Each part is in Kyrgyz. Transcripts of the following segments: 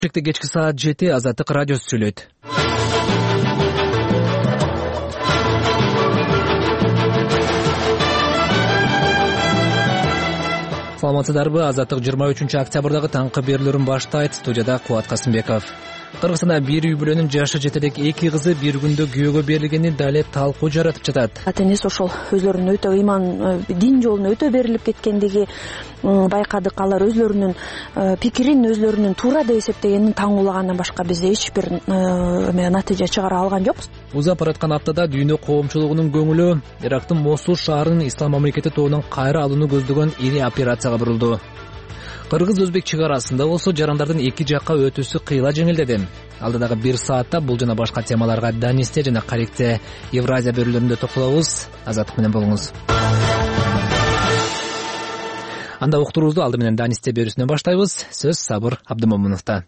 Кечки саат 7 Азаттык радиосу сүйлөйт. Саламатсыздарбы? Азаттык 23-октябрдагы таңкы берүүлөрүн баштайт. Студияда Кубат Касымбеков. Кыргызстанда бир үй бүлөнүн жашы жетелек 2 кызы бир күндө күйөөгө берилгени дале талкуу жаратып жатат. Ата-энеси ошол өзлөрүнүн өтө ыйман дин жолуна өтө берилип кеткендиги байкадык. Алар өзлөрүнүн пикирин өзлөрүнүн туура деп эсептегенин таңуулагандан башка биз эч бир натыйжа чыгара алган жокпуз. Узап бараткан аптада дүйнө коомчулугунун көңүлү Ирактын Мосул шаарын ислам мамлекети тобунан кайра алууну көздөгөн ири операцияга бурулду. Кыргыз-өзбек чек арасында болсо жарандардын эки жакка өтүүсү кыйла жеңилдеди. Алдыдагы 1 саатта бул жана башка темаларга Данисте жана Каректе Евразия берүүлөрүндө токтолобуз. Азаттык менен болуңуз. Анда уктуруубузду алды менен Данисте берүүсүнөн баштайбыз. Сөз Сабыр Абдымомуновдо.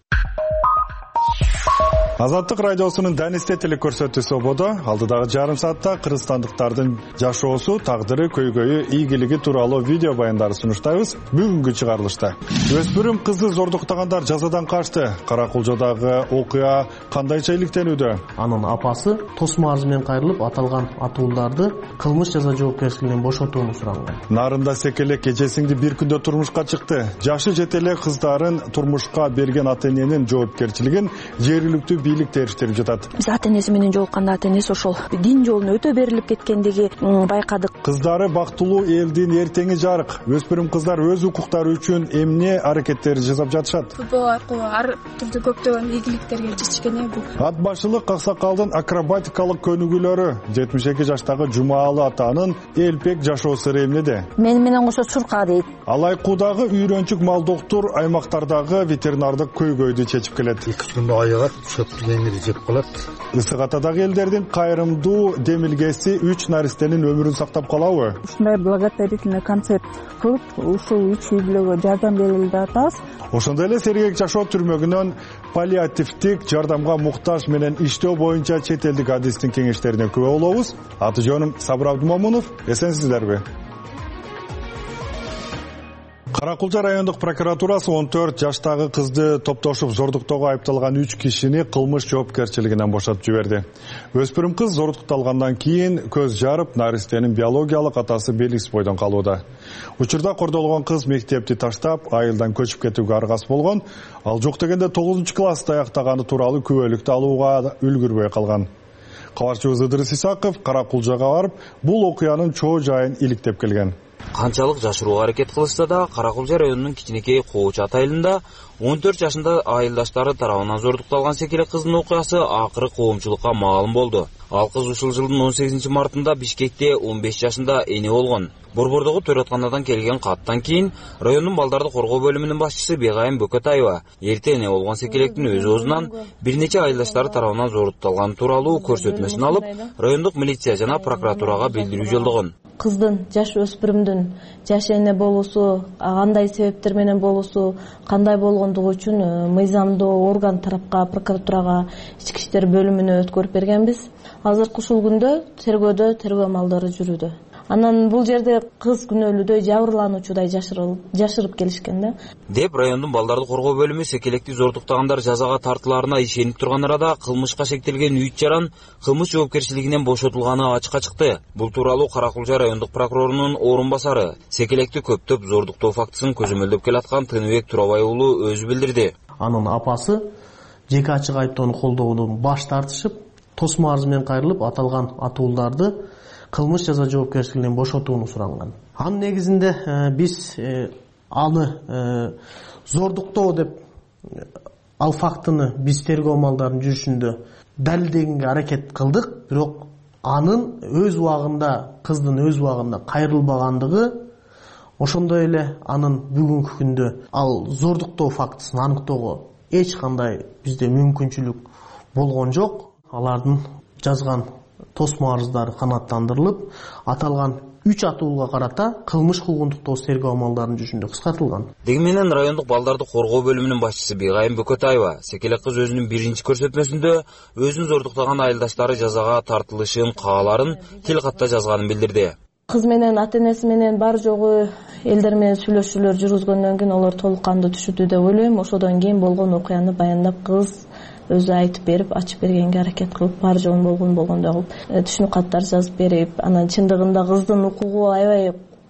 Азаттык радиосунун Данисте телекөрсөтүүсү ободо. Алдыдагы жарым саатта кыргызстандыктардын жашоосу, тагдыры, көйгөйү, ийгилиги тууралуу видео баяндарды сунуштайбыз. Бүгүнкү чыгарылышта өспүрүм кызды зордуктагандар жазадан качты. Каракулжадагы окуя кандайча иликтенүүдө? Анын апасы тосмо арыз менен кайрылып, аталган атууларды кылмыш жаза жоопкерчилигинен бошотууну суранган. Нарында Секелек эжесиңди бир күндө турмушка чыкты. Жашы жетелек кыздарын турмушка берген ата-эненин жоопкерчилигин жергиликтүү бийлик териштирип жатат. Биз ата-энеси менен жолукканда ата-энеси ошол дин жолуна өтө берилип кеткендиги байкадык. Кыздары бактылуу элдин эртеңи жарык. Өспүрүм кыздар өз укуктары үчүн эмне аракеттер жасап жатышат? Футбол аркылуу ар түрдүү көптөгөн ийгиликтерге жетишкен бул. Ат башылык аксакалдын акробатикалык көнүгүүлөрү 72 жаштагы Жумаалы атанын элпек жашоо сыры эмнеде? Менен кошо сурка дейт. Алайкуудагы үйрөнчүк мал доктур аймактардагы ветеринардык көйгөйдү чечип келет. 2 күндө айыгат, шөптүгөңүр жеп калат. Ысык атадагы элдердин кайрымдуу демилгеси 3 наристенин өмүрүн сактап калабы? Ушундай благотворительный концерт кылып, ушул 3 үй бүлөгө жардам берели деп атабыз. Ошондой эле Сергек жашоо түрмөгүнөн паллиативдик жардамга муктаж менен иштөө боюнча чет элдик адистин кеңештерине күбө болобуз. Аты жөнүм Сабыр Абдымомунов. Эсенсиздерби? Каракулжа райондук прокуратурасы 14 жаштагы кызды топтошуп зордуктоого айыпталган 3 кишини кылмыш жоопкерчилигинен бошотуп жиберди. Өспүрүм кыз зордукталгандан кийин көз жарып, наристенин биологиялык атасы белгисиз бойдон калууда. Учурда кордолгон кыз мектепти таштап, айылдан көчүп кетүүгө аргасы болгон, ал жок дегенде 9-класста аяктаганы тууралуу күбөлүктү алууга үлгүрбөй калган. Кабарчыбыз Ыдырыс Исаков Каракулжага барып, бул окуянын чоо жайын иликтеп келген. Канчалык жашырууга аракет кылышса да, Каракулжа районунун кичинекей Коочат айылында 14 жашында айылдаштары тарабынан зордукталган Секелек кыздын окуясы акыры коомчулукка маалым болду. Ал кыз ушул жылдын 18-мартында Бишкекте 15 жашында эне болгон. Борбордогу төрөтканадан келген каттан кийин райондун балдарды коргоо бөлүмүнүн башчысы Бегайым Бөкөтаева эрте эне болгон Секелектин өз оозунан бир нече айылдаштары тарабынан зордукталган тууралуу көрсөтмөсүн алып, райондук милиция жана прокуратурага билдирүү жолдогон. Кыздын жаш өспүрүмдүн жаш эне болуусу, кандай себептер менен болуусу, кандай болгондугу үчүн мыйзамдуу орган тарапка, прокуратурага, ички иштер бөлүмүнө өткөрүп бергенбиз. Азыркы ушул күндө тергөө амалдары жүрүүдө. Анан бул жерде кыз күнөөлүүдөй жабырлануучудай жашырып келишкен да. Деп райондун балдарды коргоо бөлүмү Секелекти зордуктагандар жазага тартылаарына ишенип турган арада кылмышка шектелген 3 жаран кылмыш жоопкерчилигинен бошотулганы ачыкка чыкты. Бул тууралуу Каракулжа райондук прокурорунун орун басары Секелекти көптөп зордуктоо фактысын көзөмөлдөп келаткан Тыныбек Турабай уулу өзү билдирди. Анын апасы жеке ачык айыптоону колдоодон баш тартышып, тосмо арыз менен кайрылып, аталган атууларды кылмыш жаза жоопкерчилигинен бошотууну суранган. Анын негизинде биз аны зордуктоо деп ал фактыны биз тергөө амалдарын жүрүшүндө далилдегенге аракет кылдык, бирок анын өз убагында, кыздын өз убагында кайрылбагандыгы, ошондой эле анын бүгүнкү күндө ал зордуктоо фактысын аныктоого эч кандай бизде мүмкүнчүлүк болгон жок. Алардын жазган тосмо арыздары канааттандырылып, аталган 3 атуулга карата кылмыш кылгындыктоо тергөө амалдарынын жүрүшүндө кыскартылган. Дегенменен райондук балдарды коргоо бөлүмүнүн башчысы Бегайым Бөкөтаева Секелек кыз өзүнүн биринчи көрсөтмөсүндө өзүн зордуктаган айылдаштары жазага тартылышын кааларын тил катта жазганын билдирди. кыз менен ата энеси менен бар жогу элдер менен сүйлөшүүлөр жүргүзгөндөн кийин олар толук кандуу түшүндү деп ойлойм. Ошодон кийин болгон окуяны баяндап кыз өзү айтып берип, ачып бергенге аракет кылып, бар жогун болгондой кылып түшүнүк каттар жазып берип, анан чындыгында кыздын укугу аябай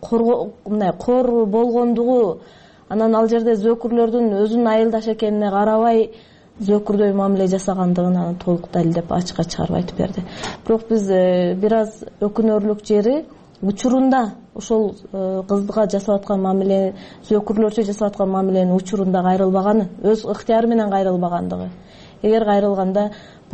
кор болгондугу, анан ал жерде зөөкүрлөрдүн өзүнүн айылдаш экенине карабай зөөкүрдөй мамиле жасагандыгын анан толук далилдеп ачыкка чыгарып айтып берди. Бирок биз бир аз өкүнөрлүк жери учурунда ошол кызга жасап аткан мамиле, зөөкүрлөрчө жасап аткан мамиленин учурунда кайрылбаганы, өз ыктыяры менен кайрылбагандыгы. Эгер кайрылганда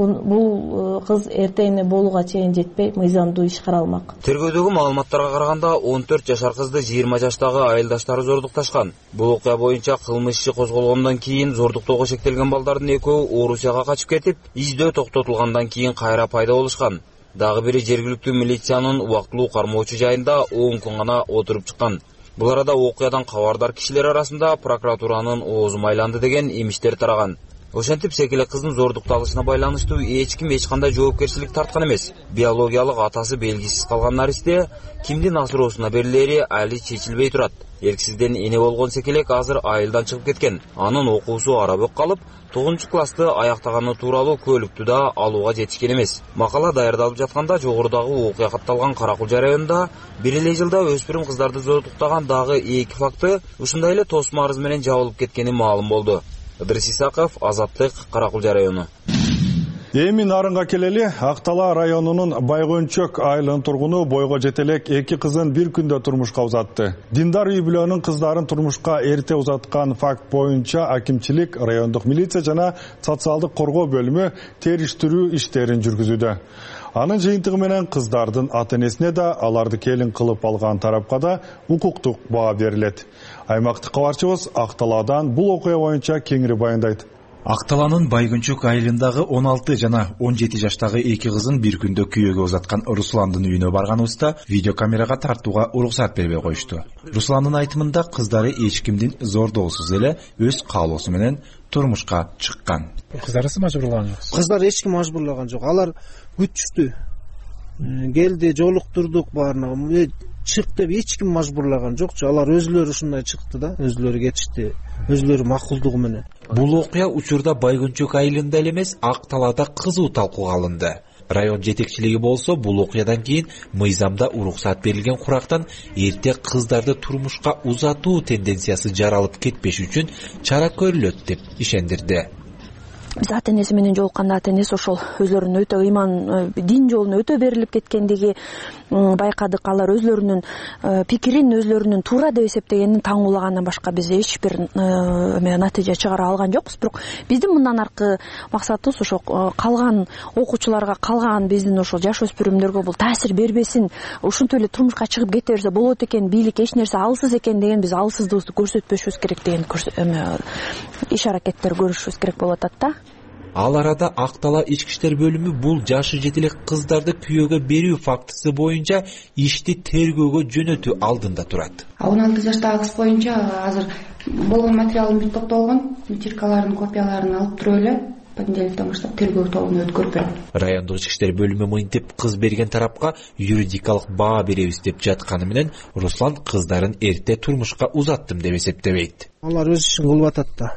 бул кыз эртеңине болууга чейин жетпей мыйзамдуу иш каралмак. Тергөөдөгү маалыматтарга караганда 14 жашар кызды 20 жаштагы айылдаштары зордукташкан. Бул окуя боюнча кылмыш иши козголгондон кийин зордуктоого шектелген балдардын экөө Орусияга качып кетип, издөө токтотулгандан кийин кайра пайда болушкан. Дагы бири жергиликтүү милициянын убактылуу кармоочу жайында 10 күн гана отуруп чыккан. Бул арада окуядан кабардар кишилер арасында прокуратуранын оозу майланды деген имиштер тараган. Ошентип секеле кыздын зордукталышына байланыштуу эч ким эч кандай жоопкерчилик тарткан эмес. Биологиялык атасы белгисиз калган наристе кимдин асыроосуна берилери али чечилбей турат. Эрксизден эне болгон секелек азыр айылдан чыгып кеткен. Анын окуусу арабөк калып, 9-классты аяктаганы тууралуу көлүктү да алууга жетишкен эмес. Макала даярдалып жатканда жогорудагы окуя катталган Каракулжа районунда бир эле жылда өспүрүм кыздарды зордуктаган дагы 2 факты ушундай эле тосмо арыз менен жабылып кеткени маалым болду. Ыдрис Исаков, Азаттык, Каракулжа району. Эми нарынга келели, Актала районунун Байгөнчөк айылынын тургуну бойго жетелек 2 кызын бир күндө турмушка узатты. Диндар үй бүлөнүн кыздарын турмушка эрте узаткан факт боюнча акимчилик, райондук милиция жана социалдык коргоо бөлүмү териштирүү иштерин жүргүзүүдө. Анын жыйынтыгы менен кыздардын ата-энесине да, аларды келин кылып алган тарапка да укуктук баа берилет. Аймактык кабарчыбыз Акталадан бул окуя боюнча кеңири баяндайт. Акталанын Байгөнчөк айылындагы 16 жана 17 жаштагы 2 кызын бир күндө күйөөгө узаткан Русландын үйүнө барганыбызда видеокамерага тартууга уруксат бербей коюшту. Русландын айтымында кыздары эч кимдин зордоосуз эле өз каалоосу менен турмушка чыккан. Кыздарысы мажбурлаган жок? Кыздар эч ким мажбурлаган жок. Алар күтүштү. Келди, жолуктурдук баарына. Чык деп эч ким мажбурлаган жокчу. Алар өзлөрү ушундай чыкты да, өзлөрү кетишти. Өзлөрү макулдугу менен. Бул окуя учурда Байгөнчөк айылында эле эмес, Акталада кызуу талкууга алынды. Район жетекчилиги болсо бул окуядан кийин мыйзамда уруксат берилген курактан эрте кыздарды турмушка узатуу тенденциясы жаралып кетпеш үчүн чара көрүлөт деп ишендирди. Биз ата-энеси менен жолукканда ата-энеси ошол өзлөрүнүн өтө ыйман дин жолуна өтө берилип кеткендиги байкадык. Алар өзлөрүнүн пикирин өзлөрүнүн туура деп эсептегенин таңуулагандан башка биз эч бир натыйжа чыгара алган жокпуз. Бирок биздин мындан аркы максатыбыз ошо калган окуучуларга, калган биздин ошол жаш өспүрүмдөргө бул таасир бербесин, ушинтип эле турмушка чыгып кете берсе болот экен, бийлик эч нерсе алсыз экен деген биз алсыздыгыбызды көрсөтпөшүбүз керек деген иш аракеттер көрүшүбүз керек болуп атат да. Ал арада Актала ички иштер бөлүмү бул жашы жетелек кыздарды күйөөгө берүү фактысы боюнча ишти тергөөгө жөнөтүү алдында турат. 16 жаштагы кыз боюнча азыр болгон материалдын бүт топтолгон, материалдын копияларын алып туруп эле понедельниктен баштап тергөө тобуна өткөрүп берет. Райондук ички иштер бөлүмү мынтип кыз берген тарапка юридикалык баа беребиз деп жатканы менен Руслан кыздарын эрте турмушка узаттым деп эсептебейт. Алар өз ишин кылып атат да.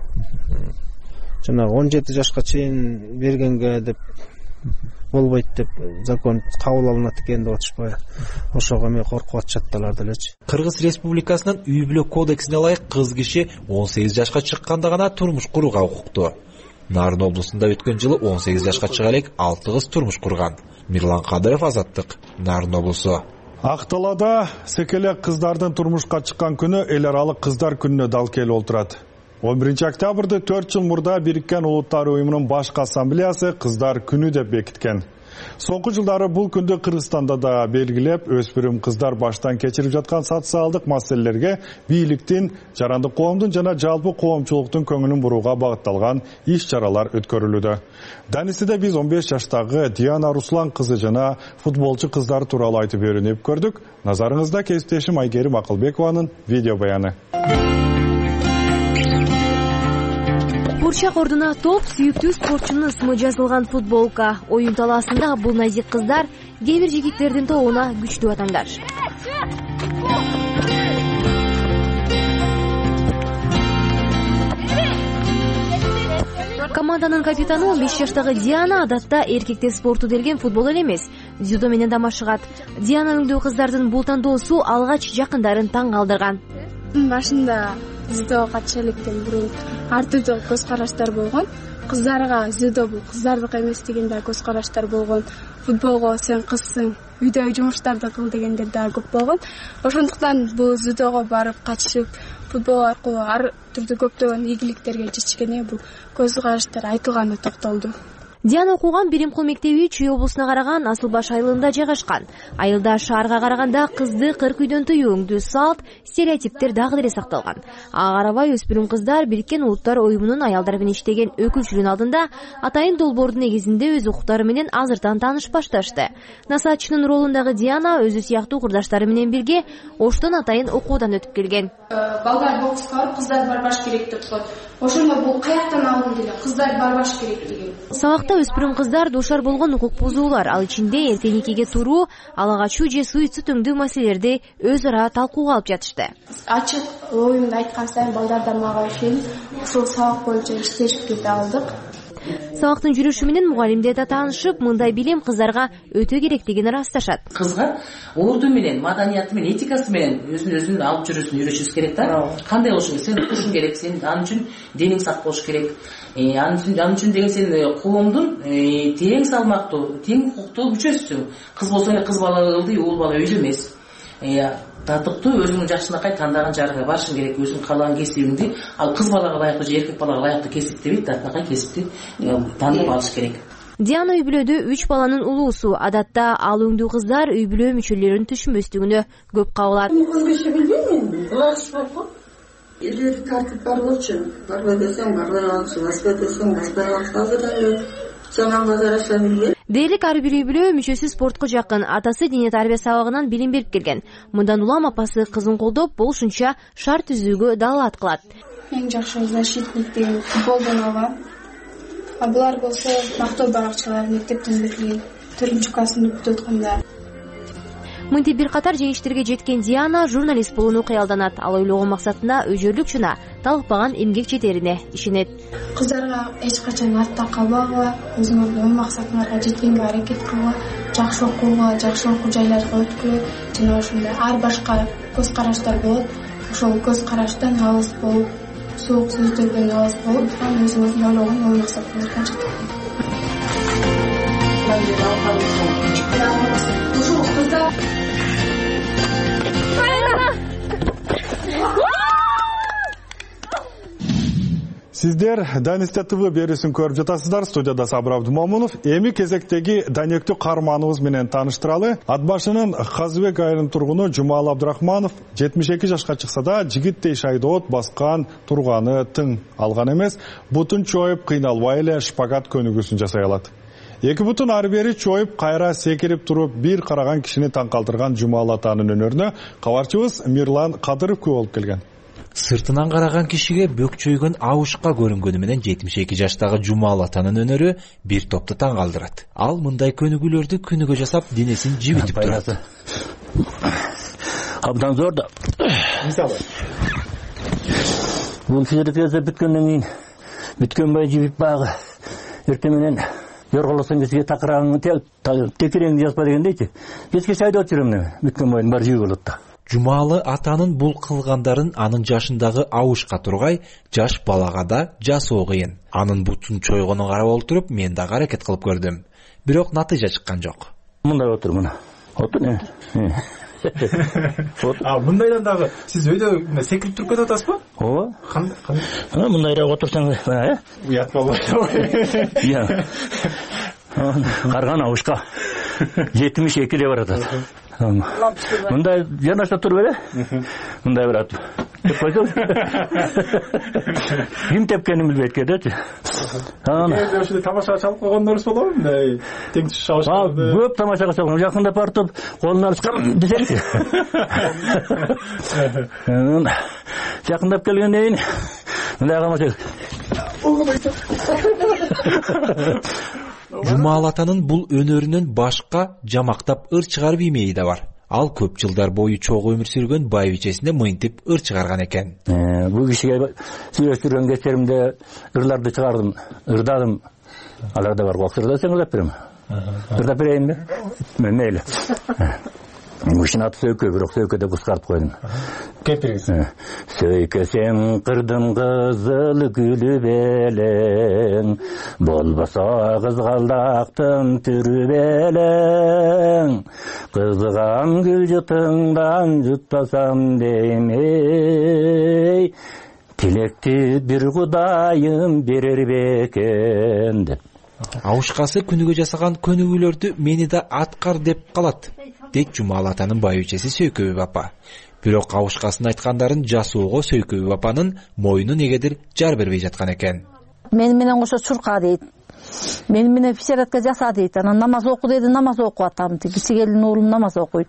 Жанагы 17 жашка чейин бергенге деп болбойт деп закон кабыл алынат экен деп атышпайбы. Ошого эме коркуп атышат алар делечи. Кыргыз Республикасынын үй бүлө кодексине ылайык кыз киши 18 жашка чыкканда гана турмуш курууга укуктуу. Нарын облусунда өткөн жылы 18 жашка чыга элек 6 кыз турмуш курган. Мирлан Кадыров, Азаттык, Нарын облусу. Акталада секелек кыздардын турмушка чыккан күнү эл аралык кыздар күнүнө дал келип отурат. 11 октябрда 4 жыл мурда Бириккен Улуттар уюмунун башкы ассамблеясы кыздар күнү деп бекиткен. Соңку жылдары бул күндү Кыргызстанда да белгилеп, өспүрүм кыздар баштан кечирип жаткан социалдык маселелерге бийликтин, жарандык коомдун жана жалпы коомчулуктун көңүлүн бурууга багытталган иш-чаралар өткөрүлүүдө. Данисиде биз 15 жаштагы Диана Руслан кызы жана футболчу кыздар тууралуу айтып берүүнүп көрдүк. Назарыңызда кесиптешим Айгерим Акылбекованын видео баяны. Бурчак ордуна топ сүйүктүү спортчунун ысымы жазылган футболка. Оюн талаасында бул назик кыздар кээ бир жигиттердин тобуна күчтүү атандар. Команданын капитаны 15 жаштагы Диана адатта эркектер спорту делген футбол эле эмес, дзюдо менен да машыгат. Диананын өңдүү кыздардын бул тандоосу алгач жакындарын таң калтырган. Башында дзюдого катыша электен бурун ар түрдүү көз караштар болгон. Кыздарга дзюдо бул кыздардык эмес деген да көз караштар болгон. Футболго сен кызсың, үйдөгү жумуштарды кыл дегендер да көп болгон. Ошондуктан бул дзюдого барып катышып, футбол аркылуу ар түрдүү көптөгөн ийгиликтерге жетишкене бул көз караштар айтылганы токтолду. Диана окуган Биримкул мектеби Чүй облусуна караган Асылбаш айылында жайгашкан. Айылда шаарга караганда кызды кырк үйдөн тыюу, өңдүү салт, стереотиптер дагы деле сакталган. Ага карабай өспүрүм кыздар Бириккен Улуттар уюмунун аялдар менен иштеген өкүлчүлүгүнүн алдында атайын долбоордун негизинде өз укуктары менен азыртан тааныш башташты. Насаатчынын ролундагы Диана өзү сыяктуу курдаштары менен бирге Оштон атайын окуудан өтүп келген. Балдар бокска барып кыздар барбаш керек деп коет. Ошондо бул каяктан алынды деле, кыздар барбаш керек деген. Сабакта өспүрүм кыздар дуушар болгон укук бузуулар, ал ичинде эртең никеге туруу, ала качуу же суицид өңдүү маселелерди өз ара талкууга алып жатышты. Ачык оюмду айткан сайын балдар да мага ишенип, ушул сабак боюнча иштешип кете алдык. Сабактын жүрүшү менен мугалимдер да таанышып, мындай билим кыздарга өтө керектигин ырасташат. Кызга орду менен, маданияты менен, этикасы менен өзүн алып жүрүүсүн үйрөтүш керек да. Кандай болуш керек? Сен укушуң керек, сен ал үчүн денең сак болуш керек. Ал үчүн деген сен коомдун тең салмактуу, тең укуктуу мүчөсүсүң. Кыз болсо кыз бала кылды, уул бала үйдө эмес. Татыктуу өзүңдүн жакшынакай тандаган жарга барышың керек, өзүң каалаган кесибиңди, ал кыз балага ылайыктуу же эркек балага ылайыктуу кесип дебейт, татынакай кесипти тандап алыш керек. Диана үй бүлөдө 3 баланын улуусу. Адатта ал өңдүү кыздар үй бүлө мүчөлөрүнүн түшүнбөстүгүнө көп кабылат. Кыз киши билбейм, ылайык болуп калат. Элдер тартип бар болчу, барбай десең барбай алчу, баспай десең баспай алчу. Азырдан жаңанга жараша билбейм. Дээрлик ар бир үй бүлө мүчөсү спортко жакын. Атасы дене тарбия сабагынан билим берип келген. Мындан улам апасы кызын колдоп, болушунча шарт түзүүгө далаат кылат. Эң жакшы защитник деген футболдон алгам. Булар болсо мактоо баракчалар мектептен берилген 4-классты бүтүп атканда. Мынтип бир катар жеңиштерге жеткен Диана журналист болууну кыялданат. Ал ойлогон максатына өжөрлүк жана талыкпаган эмгек жетерине ишенет. Кыздарга эч качан артта калбагыла, өзүңөрдүн ой максатыңарга жеткенге аракет кылгыла, жакшы окууга, жакшы окуу жайларга өткүлө, жана ошондой ар башка көз караштар болот. Ошол көз караштан алыс болуп, суук сөздөрдөн алыс болуп, өзүңөрдүн ойлогон ой максатыңарга жеткиле. Ушул кыздар Сиздер Данисте ТВ берүүсүн көрүп жатасыздар. Студияда Сабыр Абдумомунов. Эми кезектеги данектүү каарманыбыз менен тааныштыралы. Ат башынын Казыбек айылынын тургуну Жумал Абдрахманов 72 жашка чыкса да жигиттей шайдоот баскан турганы тың алган эмес. Бутун чоюп кыйналбай эле шпагат көнүгүүсүн жасай алат. Эки бутун ары бери чоюп кайра секирип туруп бир караган кишини таң калтырган Жумал атанын өнөрүнө кабарчыбыз Мирлан Кадыров күбө болуп келген. Сыртынан караган кишиге бөк чөйгөн абышка көрүнгөнү менен 72 жаштагы Жумал атанын өнөрү бир топту таң калтырат. Ал мындай көнүгүүлөрдү күнүгө жасап денесин жибитип турат. Абдан зор да. Мисалы. Бул физиология бүткөндөн кийин бүткөн жибип багы. Эртең менен Yorg'olsang bizga taqirangni tekirengni жазба деген дейти. Кечке шайдап жүрөм, бүткөн бойун бар жүй болот да. Жумалы атанын бул кылгандарын анын жашындагы абышка тургай жаш балага да жасоо кыйын. Анын бутун чойгонун карап олтуруп мен дагы аракет кылып көрдүм. Бирок натыйжа чыккан жок. Мындай отур мына. Отур не? Мындайдан дагы сиз өйдө секирип туруп кетип атасызбы? Ооба. Кандай? Мындайраак отурсаң, уят болбойт. Иә. Карган абышка 72-ге барат. Мындай жанашта туруп эле. Мындай барат. Деп койсоң. Ким тепкенин билбейт кетечи. Ошондой тамаша чалып койгондорубуз болобу? Мындай тең түш абышкаларды. Көп тамашага чалган. Жакында бартып колун алышкан десеңчи. Жакындап келгенден кийин мындай камаша. Жумал атанын бул өнөрүнөн башка жамактап ыр чыгарып иймеyi да бар. Ал көп жылдар бою чогуу өмүр сүргөн байбичесине мынтип ыр чыгарган экен. Бул кишиге сүйлөштүргөн кездеримде ырларды чыгардым, ырдадым. Алар да бар, ырдап берем. Ырдап берейинби? Мейли. Ушун аты Сөйкө, бирок Сөйкө деп кыскартып койдум. Кепириңиз. Сөйкө сен кырдын кызыл гүлү белең, болбосо кызгалдактын түрү белең. Кызган гүл жутуңдан жутпасам деймей, тилекти бир Кудайым берер бекен деп. Ауышкасы күнүгө жасаган көнүгүүлөрдү мени да аткар деп калат, дейт Жумал атанын байбичеси Сөйкөбү апа. Бирок ауышкасын айткандарын жасоого Сөйкөбү апанын мойну негедир жар бербей жаткан экен. Мен менен кошо чурка дейт. Мен менен физиотерапия жаса дейт. Анан намаз оку деди, намаз окуп атам. Кичи келин уулум намаз окуйт.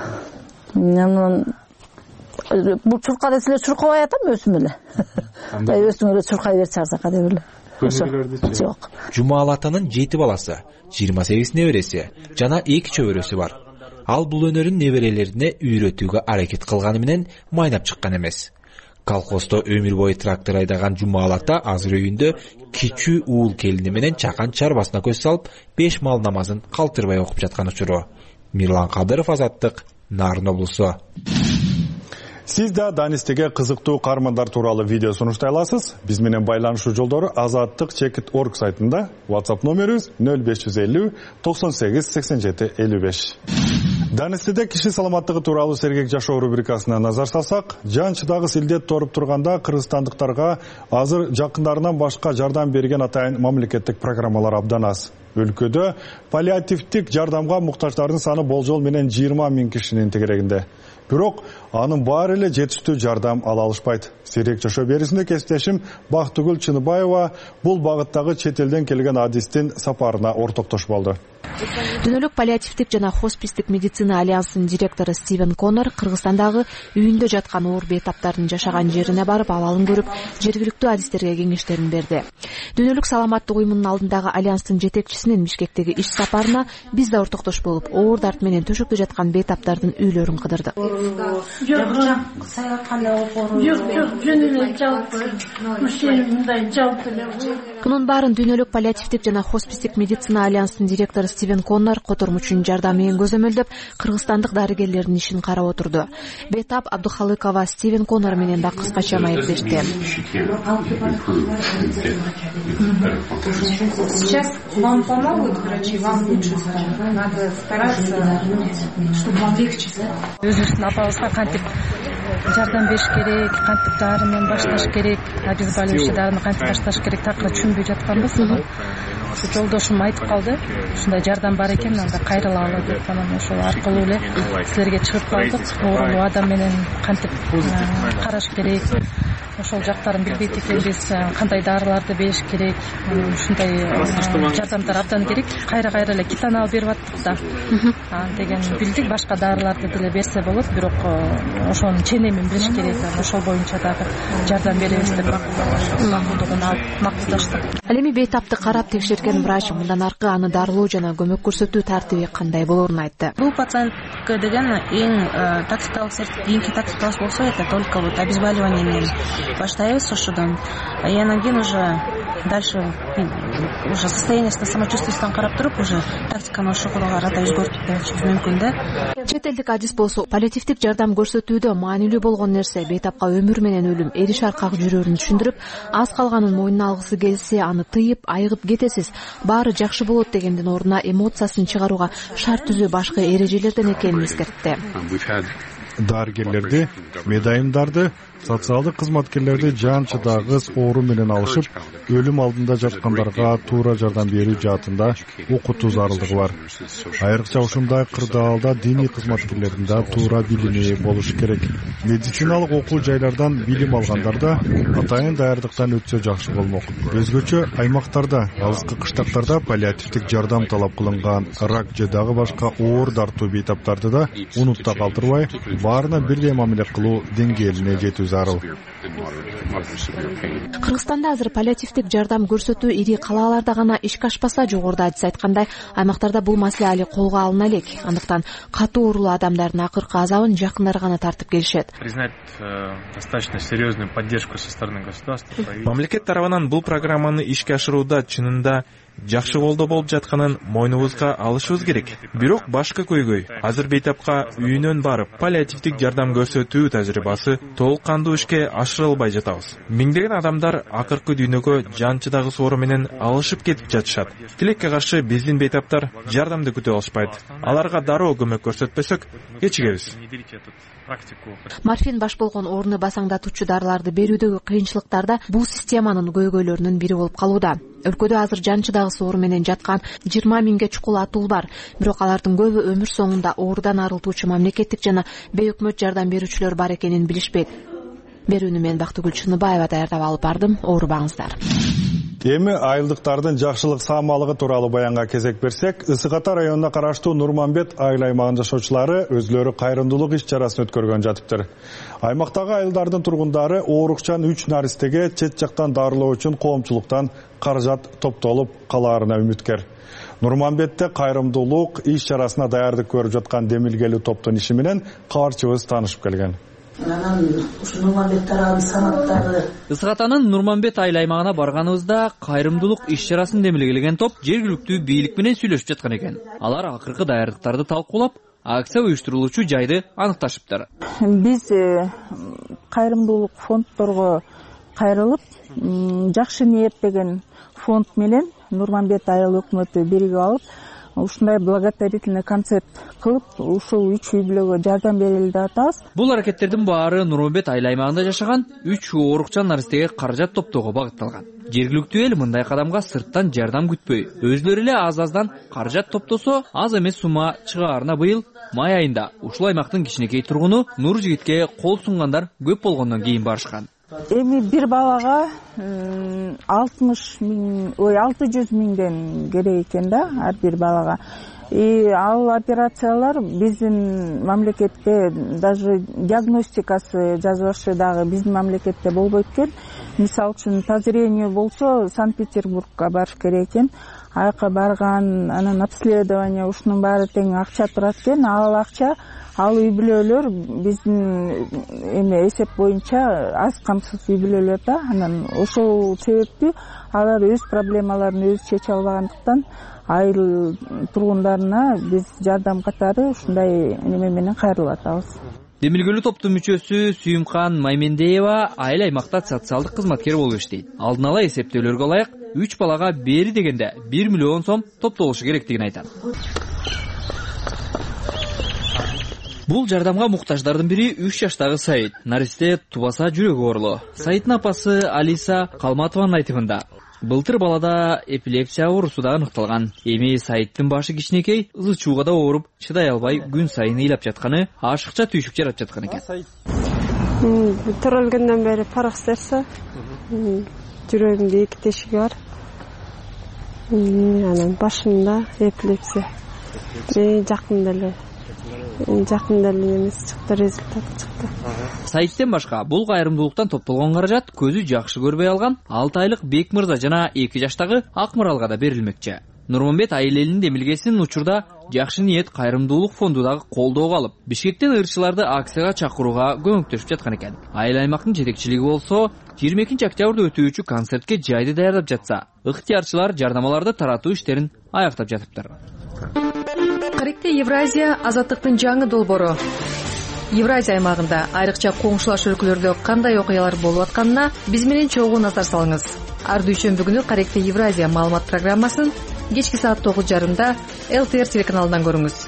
Бул чурка десиле чуркабай атам өзүм эле. Өзүм эле чуркай берчи арзака деп эле. Жок. Жумал атанын 7 баласы, 28 небереси жана 2 чөбөрөсү бар. Ал бул өнөрүн неберелерине үйрөтүүгө аракет кылганы менен майнап чыккан эмес. Колхоздо өмүр бою трактор айдаган Жумал ата азыр үйүндө кичүү уул келини менен чакан чарбасына көз салып 5 мал намазын калтырбай окуп жаткан учуру. Мирлан Кадыров, Азаттык, Нарын облусу. Сиз да Данистеге кызыктуу каармандар тууралуу видео сунуштай аласыз. Биз менен байланышуу жолдору azattik.org сайтында, WhatsApp номерибиз 0550 98 87 55. Данистеде киши саламаттыгы тууралуу сергек жашоо рубрикасына назар салсак, жан чыдагыс илдет торуп турганда кыргызстандыктарга азыр жакындарынан башка жардам берген атайын мамлекеттик программалар абдан аз. Өлкөдө паллиативдик жардамга муктаждардын саны болжол менен 20 000 кишинин тегерегинде. Бирок анын баары эле жетиштүү жардам ала алышпайт. Сергек жашоо берүүсүндө кесиптешим Бактыгүл Чыныбаева бул багыттагы чет элден келген адистин сапарына ортоктош болду. Дүйнөлүк паллиативдик жана хоспистик медицина альянсынын директору Стивен Коннор Кыргызстандагы үйүндө жаткан оор бейтаптардын жашаган жерине барып абалын көрүп, жергиликтүү адистерге кеңештерин берди. Дүйнөлүк саламаттык уюмунун алдындагы альянстын жетекчисинин Бишкектеги иш сапарына биз да ортоктош болуп, оор дарт менен төшөктө жаткан бейтаптардын үйлөрүн кыдырдык. Мунун баарын Дүйнөлүк паллиативдик жана хоспистик медицина альянсынын директору Стивен Коннор котормучунун жардамы менен көзөмөлдөп, кыргызстандык дарыгерлердин ишин карап отурду. Бетап Абдухалыкова Стивен Коннор менен да кыскача маектешти. Сейчас вам помогут врачи, вам лучше стало. Надо стараться, чтобы вам легче стало. Өзүбүздүн апабызга кантип жардам бериш керек, кантип дары менен башташ керек, обезболивающий дарыны кантип башташ керек такыр түшүнбөй жатканбыз. Ушу жолдошум айтып калды, ушундай жардам бар экен, анда кайрыла деп, анан ошол аркылуу эле силерге чыгып калдык. Оорулуу адам менен кантип караш керек, ошол жактарын билбейт экенбиз, кандай дарыларды бериш керек, ушундай жардамдар абдан керек. Кайра эле кетанал берип аттык да. Деген билдик, башка дарыларды деле берсе болот, бирок ошонун ченемин билиш керек. Ошол боюнча дагы жардам беребиз деп макулдугун алып макташтык. Ал эми бейтапты карап текшерген врач мындан аркы аны дарылоо жана көмөк көрсөтүү тартиби кандай болорун айтты. Бул пациентке деген эң токсикалык кийинки токсикалык болсо, это только вот обезболивание менен баштайбыз ошодон. И анан кийин уже дальше уже состояниесин, самочувствиесин карап туруп уже тактиканы ошого карата өзгөртүп беришибиз мүмкүн да. Чет элдик адис болсо, паллиативдик жардам көрсөтүүдө маанилүү болгон нерсе бейтапка өмүр менен өлүм эриш аркак жүрөрүн түшүндүрүп, аз калганын мойнуна алгысы келсе, аны тыйып, айыгып кетесиз, баары жакшы болот дегендин ордуна эмоциясын чыгарууга шарт түзүү башка эрежелерден экенин эскертти. Дарыгерлерди, медайымдарды, социалдык кызматкерлерди жан чыдагыс оору менен алышып, өлүм алдында жаткандарга туура жардам берүү жаатында окутуу зарылдыгы бар. Айрыкча ушундай кырдаалда диний кызматкерлердин да туура билими болушу керек. Медициналык окуу жайлардан билим алгандарда атайын даярдыктан өтсө жакшы болмок. Өзгөчө аймактарда, алыскы кыштактарда паллиативдик жардам талап кылынган рак же дагы башка оор дартуу бейтаптарды да унутта калтырбай, баарына бирдей мамиле кылуу деңгээлине жетүү зарыл. Кыргызстанда азыр паллиативдик жардам көрсөтүү ири калааларда гана ишке ашпаса, жогоруда адис айткандай аймактарда бул маселе али колго алына элек. Андыктан катуу оорулуу адамдардын акыркы азабын жакындары гана тартып келишет. Признать достаточно серьезную поддержку со стороны государства. Мамлекет тарабынан бул программаны ишке ашырууда чынында жакшы колдоо болуп жатканын мойнубузга алышыбыз керек. Бирок башкы көйгөй азыр бейтапка үйүнөн барып паллиативдик жардам көрсөтүү тажрыйбасы толук кандуу ишке ашырылбай жатабыз. Миңдеген адамдар акыркы дүйнөгө жанчыдагы соору менен алышып кетип жатышат. Тилекке каршы биздин бейтаптар жардамды күтө алышпайт. Аларга дароо көмөк көрсөтпөсөк кечигебиз. Морфин баш болгон орунду басаңдатуучу дарыларды берүүдөгү кыйынчылыктарда бул системанын көйгөйлөрүнүн бири болуп калууда. Өлкөдө азыр жанчыдагы соору менен жаткан 20 миңге чукул атуул бар. Бирок алардын көбү өмүр соңунда оорудан арылтуучу мамлекеттик жана бейөкмөт жардам берүүчүлөр бар экенин билишпейт. Берүүнү мен Бактыгүл Чыныбаева даярдап алып бардым. Оорубаңыздар. Эми айылдыктардын жакшылык саамалыгы тууралуу баянга кезек берсек, Ысык Ата районуна караштуу Нурманбет айыл аймагынын жашоочулары өзлөрү кайрымдуулук иш-чарасын өткөргөн жатыптыр. Аймактагы айылдардын тургундары оорукчан 3 наристеге чет жактан дарылоо үчүн коомчулуктан каражат топтолуп калаарына үмүткер. Нурманбетте кайрымдуулук иш-чарасына даярдык көрүп жаткан демилгелүү топтун иши менен каарчыбыз таанышып келген. Ысык Атанын Нурманбет айыл аймагына барганыбызда кайрымдуулук иш-чарасын демилгелеген топ жергиликтүү бийлик менен сүйлөшүп жаткан экен. Алар акыркы даярдыктарды талкуулап, акция уюштурулуучу жайды аныкташыптыр. Биз кайрымдуулук фонддорго кайрылып, жакшы ниет деген фонд менен Нурманбет айыл өкмөтү биригип алып, ушундай благотворительный концерт кылып, ушул 3 үй-бүлөгө жардам берели деп атабыз. Бул аракеттердин баары Нурманбет айыл аймагында жашаган 3 оорукчан наристеге каражат топтоого багытталган. Жергиликтүү эл мындай кадамга сырттан жардам күтпөй, өзлөрү эле аз-аздан каражат топтосо, аз эмес сума чыгаарына быйыл май айында ушул аймактын кичинекей тургуну Нур Жигитке кол сунгандар көп болгондон кийин барышкан. Эми бир балага 600 миңден керек экен да, ар бир балага. Ал операциялар биздин мамлекетте даже диагностикасы жазбашы дагы биздин мамлекетте болбойт экен. Мисалы үчүн тазырение болсо Санкт-Петербургга барыш керек экен. Айка барган, анан обследование ушунун баары тең акча турат экен. Ал акча ал үй-бүлөлөр биздин эсеп боюнча аз камсыз үй-бүлөлөр да. Анан ошол себептүү алар өз проблемаларын өзү чече албагандыктан айыл тургундарына биз жардам катары ушундай неме менен кайрылып атабыз. Демилгелүү топтун мүчөсү Сүйүмкан Маймендеева айыл аймакта социалдык кызматкер болуп иштейт. Алдын ала эсептөөлөргө ылайык 3 балага бери дегенде 1 миллион сом топтолушу керектигин айтат. Бул жардамга муктаждардын бири 3 жаштагы Саид. Наристе тубаса жүрөгү оорулуу. Саиддин апасы Алиса Калматованын айтымында былтыр балада эпилепсия оорусу да аныкталган. Эми Саиддин башы кичинекей, ызы чууга да ооруп, чыдай албай күн сайын ыйлап жатканы ашыкча түйшүк жаратып жаткан экен. Төрөлгөндөн бери паракстерсе, жүрөгүмдө 2 тешиги бар. Анан башымда эпилепсия. Жакында эле эмес чыкты, результат чыкты. Саидден башка бул кайрымдуулуктан топтолгон каражат көзү жакшы көрбөй алган 6 айлык Бекмырза жана 2 жаштагы Акмаралга да берилмекчи. Нурманбет айыл элинин демилгесинин учурда жакшы ниет кайрымдуулук фонду дагы колдоого алып, Бишкектен ырчыларды акцияга чакырууга көмөктөшүп жаткан экен. Айыл аймактын жетекчилиги болсо 22 октябрда өтүүчү концертке жайды даярдап жатса, ыктыярчылар жардамаларды таратуу иштерин аяктап жатыптыр. Каректе Евразия азаттыктын жаңы долбоору. Евразия аймагында айрыкча коңшулаш өлкөлөрдө кандай окуялар болуп атканына биз менен чогуу назар салыңыз. Ар дүйшөмбү күнү Каректе Евразия маалымат программасын кечки саат 9:30 ЛТР телеканалынан көрүңүз.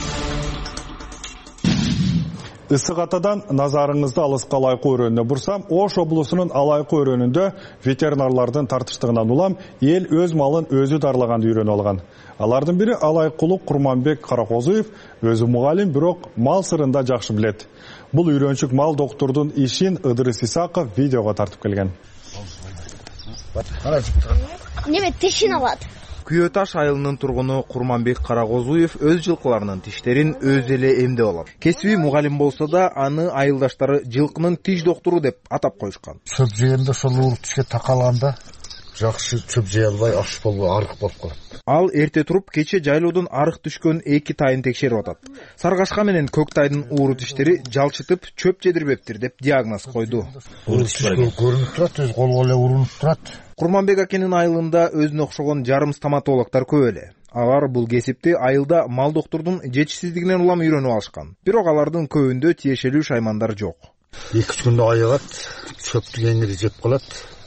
Ысык Атадан назарыңызды алыска Алайкы өрөөнүнө бурсам, Ош облусунун Алайкы өрөөнүндө ветеринарлардын тартыштыгынан улам эл өз малын өзү дарылаганды үйрөнүп алган. Алардын бири Алайкулук Курманбек Каракозуев, өзү мугалим, бирок мал сырында жакшы билет. Бул үйрөнчүк мал доктурдун ишин Ыдырыс Исаков видеого тартып келген. Неме тишин алат? Күйөө Таш айылынын тургуну Курманбек Карагозуев өз жылкыларынын тиштерин өзү эле эмдеп алат. Кесиби мугалим болсо да, аны айылдаштары жылкынын тиш доктуру деп атап коюшкан. Чөп жегенде ошол уурук тишке такалганда жакшы чөп жей албай, аш болбой, арык болуп калат. Ал эрте туруп кече жайлоодон арык түшкөн 2 тайын текшерип атат. Саргашка менен көк тайдын ууру тиштери жалчытып чөп жедирбептир деп диагноз койду. Ууру тиш көрүнүп турат, өз колго эле урунуп турат. Курманбек акенин айылында өзүнө окшогон жарым стоматологдор көп эле. Алар бул кесипти айылда мал доктурдун жетишсиздигинен улам үйрөнүп алышкан. Бирок алардын көбүндө тиешелүү шаймандар жок. 2-3 күндө айыгат, чөптү кеңири жеп калат.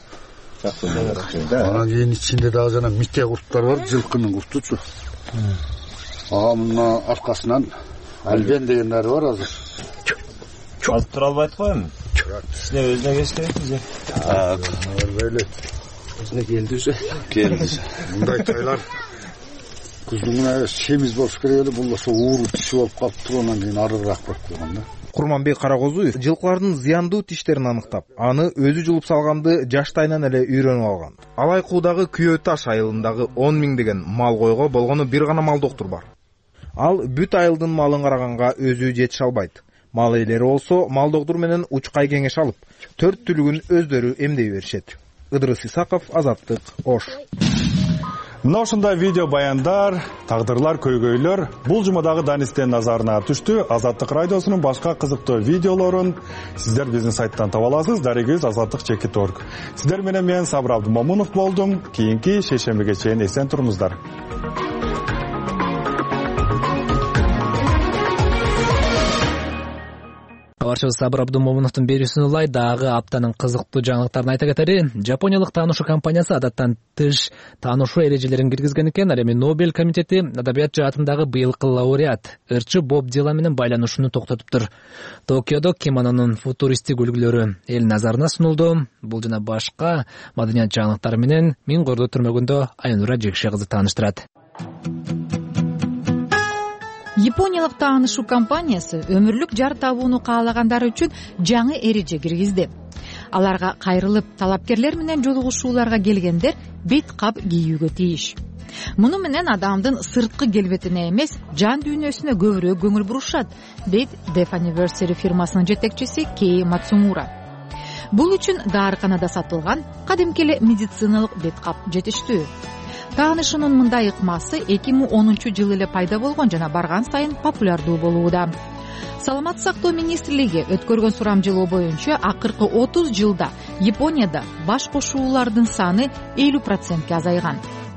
Анан кийин ичинде дагы жана мите курттар бар, жылкынын куртучу. Мына аркасынан альбен деген дары бар азыр. Азыр тура албайт го эми. Сизге өзүнө келиш керек бизе. Албайлы. Өзүнө келди уже. Мындай тайлар күздүн семиз болуш керек эле, бул ошо ууру тиши болуп калыптыр, анан кийин арыгыраак болуп калган да. Курманбек Карагозуев жылкылардын зыяндуу тиштерин аныктап, аны өзү жулуп салганды жаштайынан эле үйрөнүп алган. Алайкуудагы Күйөө Таш айылындагы 10 000 деген мал койго болгону бир гана мал доктур бар. Ал бүт айылдын малын караганга өзү жетише албайт. Мал ээлери болсо мал доктур менен учкай кеңеш алып, 4 түлүгүн өздөрү эмдей беришет. Ыдырыс Исаков, Азаттык, Ош. Мына ушундай видео баяндар, тагдырлар, көйгөйлөр бул жумадагы Данистен назарына түштү. Азаттык радиосунун башка кызыктуу видеолорун сиздер биздин сайттан таба аласыз. Дарегиз azattik.org. Сиздер менен мен Сабыр Абдымомунов болдум. Кийинки шейшембиге чейин эсен туруңуздар. Кабарчыбыз Сабыр Абдымомуновдун берүүсүн улай дагы аптанын кызыктуу жаңылыктарын айта кетели. Жапониялык таанышуу компаниясы адаттан тыш таанышуу эрежелерин киргизген экен. Ал эми Нобель комитети адабият жаатындагы быйылкы лауреат ырчы Боб Дилан менен байланышууну токтотуптур. Токиодо кимононун футуристтик үлгүлөрү эл назарына сунулду. Бул жана башка маданият жаңылыктары менен Миң Кордо түрмөгүндө Айнура Жекше кызы тааныштырат. Япониялык таанышуу компаниясы өмүрлүк жар табууну каалагандар үчүн жаңы эреже киргизди. Аларга кайрылып, талапкерлер менен жолугушууларга келгендер бет кап кийүүгө тийиш. Муну менен адамдын сырткы келбетине эмес, жан дүйнөсүнө көбүрөөк көңүл бурушат, дейт Def Anniversary фирмасынын жетекчиси Кей Мацумура. Бул үчүн дарыканада сатылган кадимки эле медициналык бет кап жетиштүү. Таанышуунун мындай ыкмасы 2010 жылы эле пайда болгон жана барган сайын популярдуу болууда. Саламаттык сактоо министрлиги өткөргөн сурамжылоо боюнча акыркы 30 жылда Японияда баш кошуулардын саны 50%ке азайган.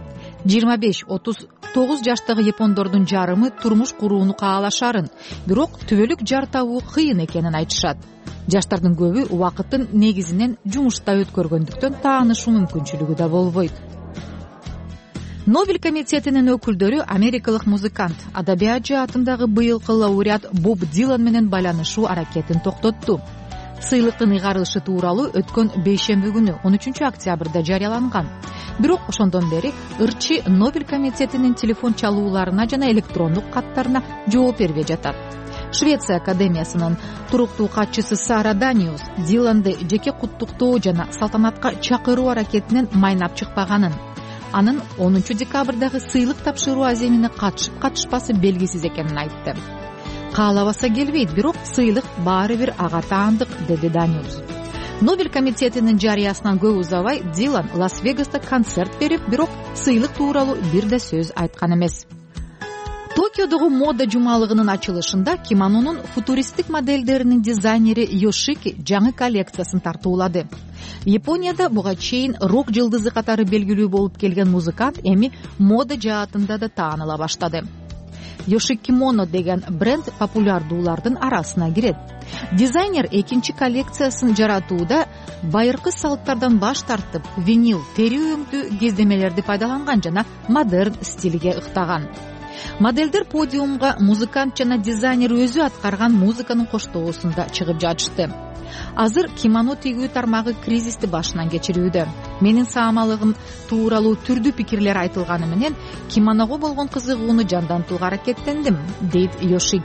25-39 жаштагы япондордун жарымы турмуш курууну каалашарын, бирок түбөлүк жар табуу кыйын экенин айтышат. Жаштардын көбү убакытын негизинен жумушта өткөргөндүктөн таанышуу мүмкүнчүлүгү да болбойт. Нобель комитетинин өкүлдөрү америкалык музыкант, адабият жаатындагы быйылкы лауреат Боб Дилан менен байланышуу аракетин токтотту. Сыйлыктын ыйгарылышы тууралуу өткөн бейшемби күнү 13 октябрда жарыяланган. Бирок ошондон бери ырчы Нобель комитетинин телефон чалууларына жана электрондук каттарына жооп бербей жатат. Швеция академиясынын туруктуу катчысы Сара Даниус Диланды жеке куттуктоо жана салтанатка чакыруу аракетинен майнап чыкпаганын, анын 10 декабрдагы сыйлык тапшыруу аземине катышпасы белгисиз экенин айтты. Каалабаса келбейт, бирок сыйлык баары бир ага таандык, деди Даниус. Нобель комитетинин жарыясынан көп узабай Дилан Лас-Вегаста концерт берип, бирок сыйлык тууралуу бир да сөз айткан эмес. Токиодогу мода жумалыгынын ачылышында кимононун футуристтик модельдеринин дизайнери Йошики жаңы коллекциясын тартуулады. Японияда буга чейин рок жылдызы катары белгилүү болуп келген музыкант эми мода жаатында да тааныла баштады. Yoshikimono деген бренд популярдуулардын арасына кирет. Дизайнер экинчи коллекциясын жаратууда байыркы салттардан баш тартып, винил, тери өңдүү кездемелерди пайдаланган жана модерн стилге ыктаган. Модельдер подиумга музыкант жана дизайнер өзү аткарган музыканын коштоосунда чыгып жатышты. Азыр кимоно тигүү тармагы кризисти башынан кечирүүдө. Менин саамалыгым тууралуу түрдүү пикирлер айтылганы менен кимоного болгон кызыгууну жандантууга аракеттендим, дейт Йошики.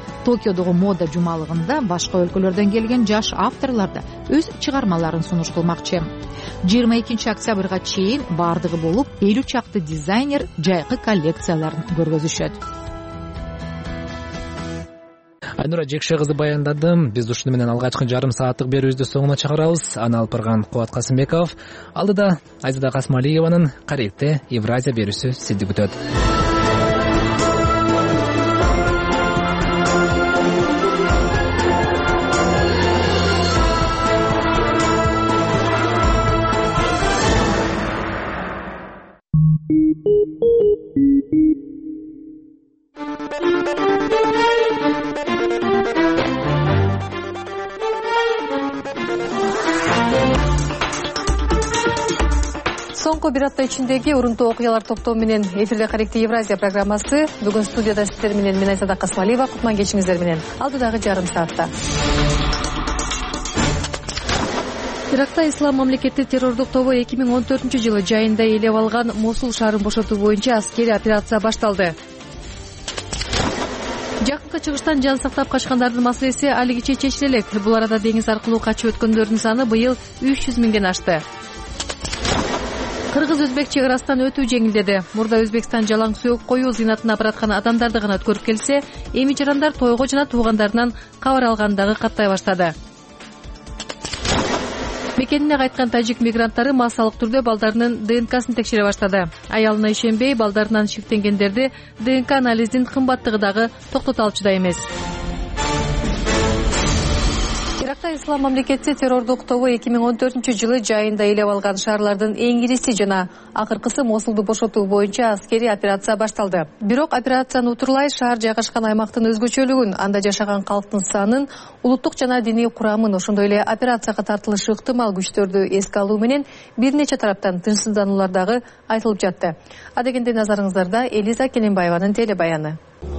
Токиодогу мода жумалыгында башка өлкөлөрдөн келген жаш авторлар да өз чыгармаларын сунуш кылмакчы. 22 октябрга чейин бардыгы болуп 50 чакты дизайнер жайкы коллекцияларын көргөзүшөт. Айнура Жекше кызы баяндады. Биз ушуну менен алгачкы жарым сааттык берүүбүздү соңуна чыгарабыз. Аны алып барган Кубат Касымбеков. Алдыда Айзада Касмалиеванын Карибте Евразия берүүсү сизди күтөт. Соңку бир апта ичиндеги урунтуу окуялар топтому менен эфирде Карибте Евразия программасы. Бүгүн студияда сиздер менен мен Айзада Касмалиева. Кутман кечиңиздер менен. Алдыдагы жарым саатта. Иракта Ислам мамлекети террордук тобу 2014-жылы жайында ээлеп алган Мосул шаарын бошотуу боюнча аскерий операция башталды. Жакынкы чыгыштан жан сактап качкандардын маселеси алигиче чечиле элек. Бул арада деңиз аркылуу качып өткөндөрдүн саны быйыл 300 миңден ашты. Кыргыз-өзбек чек арасынан өтүү жеңилдеди. Мурда Өзбекстан жалаң сөөк коюу зыйнатын апараткан адамдарды гана көрүп келсе, эми жарандар тойго жана туугандарынан кабар алгандагы каттай баштады. Мекенине кайткан тажик мигранттары массалык түрдө балдарынын ДНКсын текшере баштады. Аялына ишенбей, балдарынан шиктенгендерди ДНК анализдин кымбаттыгы дагы токтото алчу эмес. Иракта Ислам мамлекети террордук тобу 2014-жылы жайында ээлеп алган шаарлардын эң ириси жана акыркысы Мосулду бошотуу боюнча аскерий операция башталды. Бирок операцияны утурлай шаар жайгашкан аймактын өзгөчөлүгүн, анда жашаган калктын санын, улуттук жана диний курамын, ошондой эле операцияга тартылышы ыктымал күчтөрдү эске алуу менен бир нече тараптан тынчсыздануулар дагы айтылып жатты. Адегенде назарыңыздарда Элиза Келенбаеванын телебаяны.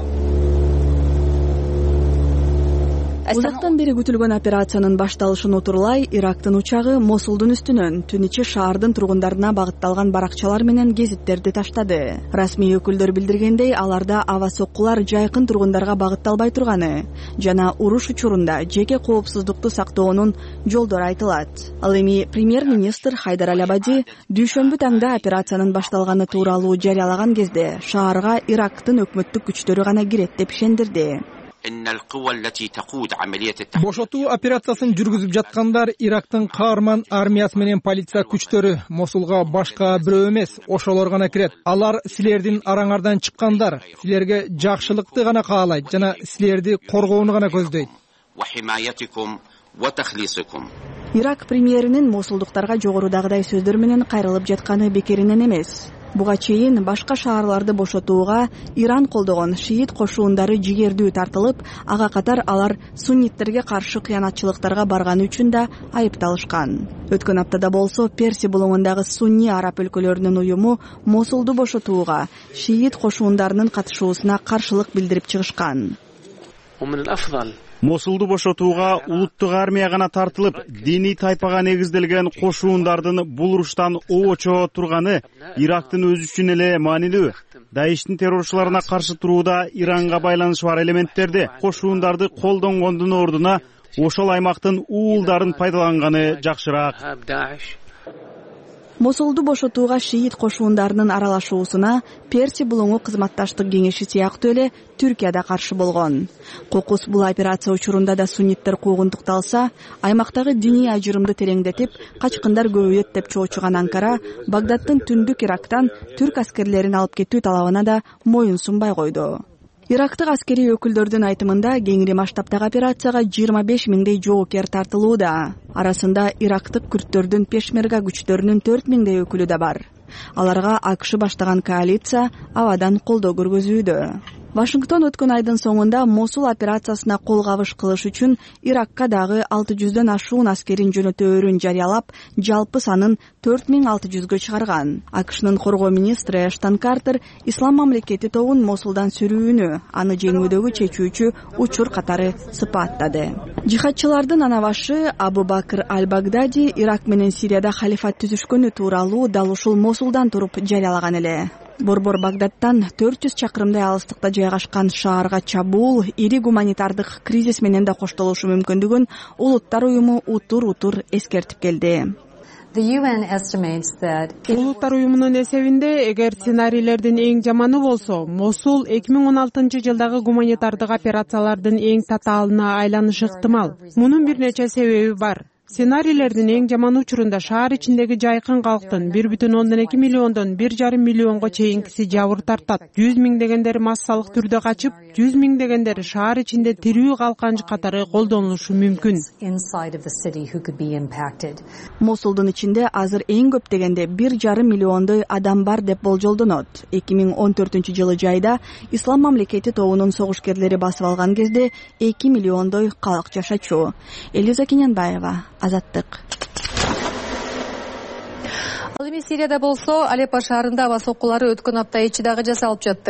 Узактан бери күтүлгөн операциянын башталышын утурлай Ирактын учагы Мосулдун үстүнөн түн ичи шаардын тургундарына багытталган баракчалар менен гезиттерди таштады. Расмий өкүлдөр билдиргендей, аларда аба соккулар жайкын тургундарга багытталбай турганы жана уруш учурунда жеке коопсуздукту сактоонун жолдору айтылат. Ал эми премьер-министр Хайдар Аль-Абади дүйшөмбү таңда операциянын башталганы тууралуу жарыялаган кезде шаарга Ирактын өкмөттүк күчтөрү гана кирет деп ишендирди. Бошотуу операциясын жүргүзүп жаткандар Ирактын каарман армиясы менен полиция күчтөрү. Мосулга башка бирөө эмес, ошолор гана кирет. Алар силердин араңардан чыккандар, силерге жакшылыкты гана каалайт жана силерди коргоону гана көздөйт. Ирак премьеринин мосулдуктарга жогорудагыдай сөздөр менен кайрылып жатканы бекеринен эмес. Буга чейин башка шаарларды бошотууга Иран колдогон шиит кошуундары жигердүү тартылып, ага катар алар сунниттерге каршы кыянатчылыктарга барганы үчүн да айыпталышкан. Өткөн аптада болсо Перси булуңундагы сунни араб өлкөлөрүнүн уюму Мосулду бошотууга шиит кошуундарынын катышуусуна каршылык билдирип чыгышкан. Мосулду бошотууга улуттук армия гана тартылып, диний тайпага негизделген кошуундардын бул уруштан оочо турганы Ирактын өзү үчүн эле маанилүү. Даиштин террорчуларына каршы турууда Иранга байланышы бар элементтерди, кошуундарды колдонгондун ордуна ошол аймактын уулдарын пайдаланганы жакшыраак. Мосулду бошотууга шиит кошуундарынын аралашуусуна Перси булуңу кызматташтык кеңеши сыяктуу эле Түркия да каршы болгон. Кокус бул операция учурунда да сунниттер куугунтукталса, аймактагы диний ажырымды тереңдетип, качкындар көбөйөт деп чоочуган Анкара Багдадтын түндүк Ирактан түрк аскерлерин алып кетүү талабына да моюн сунбай койду. Ирактык аскерий өкүлдөрдүн айтымында кеңири масштабтагы операцияга 25 миңдей жоокер тартылууда. Арасында ирактык күрттөрдүн пешмерга күчтөрүнүн 4 миңдей өкүлү да бар. Аларга АКШ баштаган коалиция абадан колдоо көргөзүүдө. Вашингтон өткөн айдын соңунда Мосул операциясына кол кабыш кылыш үчүн Иракка дагы 600дөн ашуун аскерин жөнөтөөрүн жарыялап, жалпы санын 4600гө чыгарган. АКШнын коргоо министри Эштон Картер Ислам мамлекети тобун Мосулдан сүрүүнү, аны жеңүүдөгү чечүүчү учур катары сыпаттады. Жихадчылардын анабашы Абу Бакр Аль-Багдади Ирак менен Сирияда халифат түзүшкөнү тууралуу дал ушул Мосулдан туруп жарыялаган эле. Борбор Багдадтан 400 чакырымдай алыстыкта жайгашкан шаарга чабуул ири гуманитардык кризис менен да коштолушу мүмкүндүгүн Улуттар уюму утур эскертип келди. Улуттар уюмунун эсебинде, эгер сценарийлердин эң жаманы болсо, Мосул 2016-жылдагы гуманитардык операциялардын эң татаалына айланышы ыктымал. Мунун бир нече себеби бар. Сценарийлердин эң жаман учурунда шаар ичиндеги жайкын калктын 1,2 миллиондон 1,5 миллионго чейинкиси жабыр тартат. 100 миңдегендери массалык түрдө качып, 100 миңдегендери шаар ичинде тирүү калкан катары колдонулушу мүмкүн. Мосулдун ичинде азыр эң көп дегенде 1,5 миллиондой адам бар деп болжолдонот. 2014-жылы жайда Ислам мамлекети тобунун согушкерлери басып алган кезде 2 миллиондой калк жашачу. Элиза Кененбаева, Азаттык. Ал эми Сирияда болсо, Алеппо шаарында аба соккулары өткөн апта ичи дагы жасалып жатты.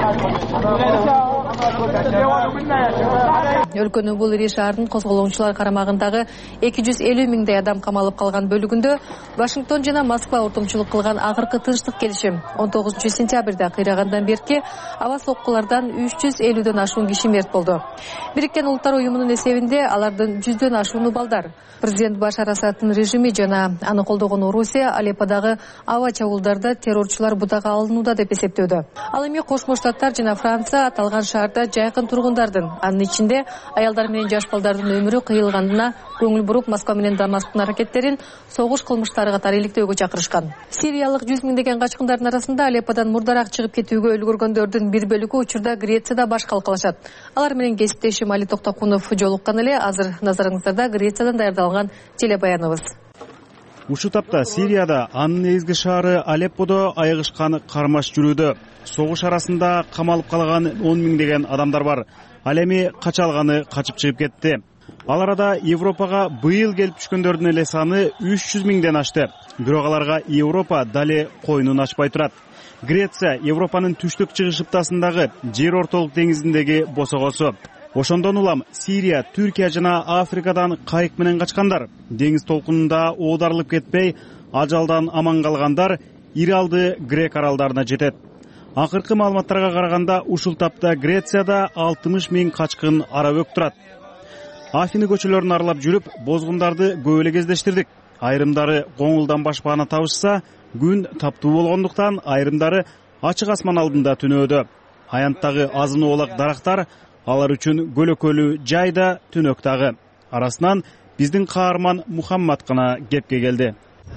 Өлкөнүн бул ири шаардын козголоочулар карамагындагы 250 миңдей адам камалып калган бөлүгүндө Вашингтон жана Москва ортомчулук кылган акыркы тынчтык келишим 19 сентябрда кыйрагандан берки аба соккулардан 350дөн ашуун киши мерт болду. Бириккен Улуттар уюмунун эсебинде алардын 100дөн ашууну балдар. Президент Башар Асадтын режими жана аны колдогон Орусия Алепподагы аба чабуулдарда террорчулар бутага алынууда деп эсептөөдө. Ал эми Кошмо Штаттар жана Франция аталган шаарда жайкын тургундардын, анын ичинде аялдар менен жаш балдардын өмүрү кыйылганына көңүл буруп, Москва менен Дамасктын аракеттерин согуш кылмыштары катары иликтөөгө чакырышкан. Сириялык 100 миңдеген качкындардын арасында Алепподан мурдараак чыгып кетүүгө үлгүргөндөрдүн бир бөлүгү учурда Грецияда баш калкалашат. Алар менен кесиптешим Али Токтокунов жолуккан эле. Азыр назарыңыздарда Грециядан даярдалган телебаяныбыз. Ушул тапта Сирияда анын негизги шаары Алепподо айыгышкан кармаш жүрүүдө. Согуш арасында камалып калган 10 миңдеген адамдар бар. Ал эми кача алганы качып чыгып кетти. Ал арада Европага быйыл келип түшкөндөрдүн эле саны 300 миңден ашты. Бирок аларга Европа дале койнун ачпай турат. Греция Европанын түштүк чыгыш ыптасындагы жер ортолук деңизиндеги босогосу. Ошондон улам Сирия, Түркия жана Африкадан кайык менен качкандар, деңиз толкунунда оодарылып кетпей, ажалдан аман калгандар Иралды Грек аралдарына жетет. Акыркы маалыматтарга караганда, ушул тапта Грецияда 60 миң качкын арабөк турат. Афины көчөлөрүн аралап жүрүп, бозгундарды көп эле кездештирдик. Айрымдары коңулдан башпаганы табышса, күн таптуу болгондуктан айрымдары ачык асман алдында түнөөдө. Аянттагы азын оолак дарактар алар үчүн көлөкөлүү жайда түнөк дагы. Арасынан биздин каарман Мухаммад гана кепке келди.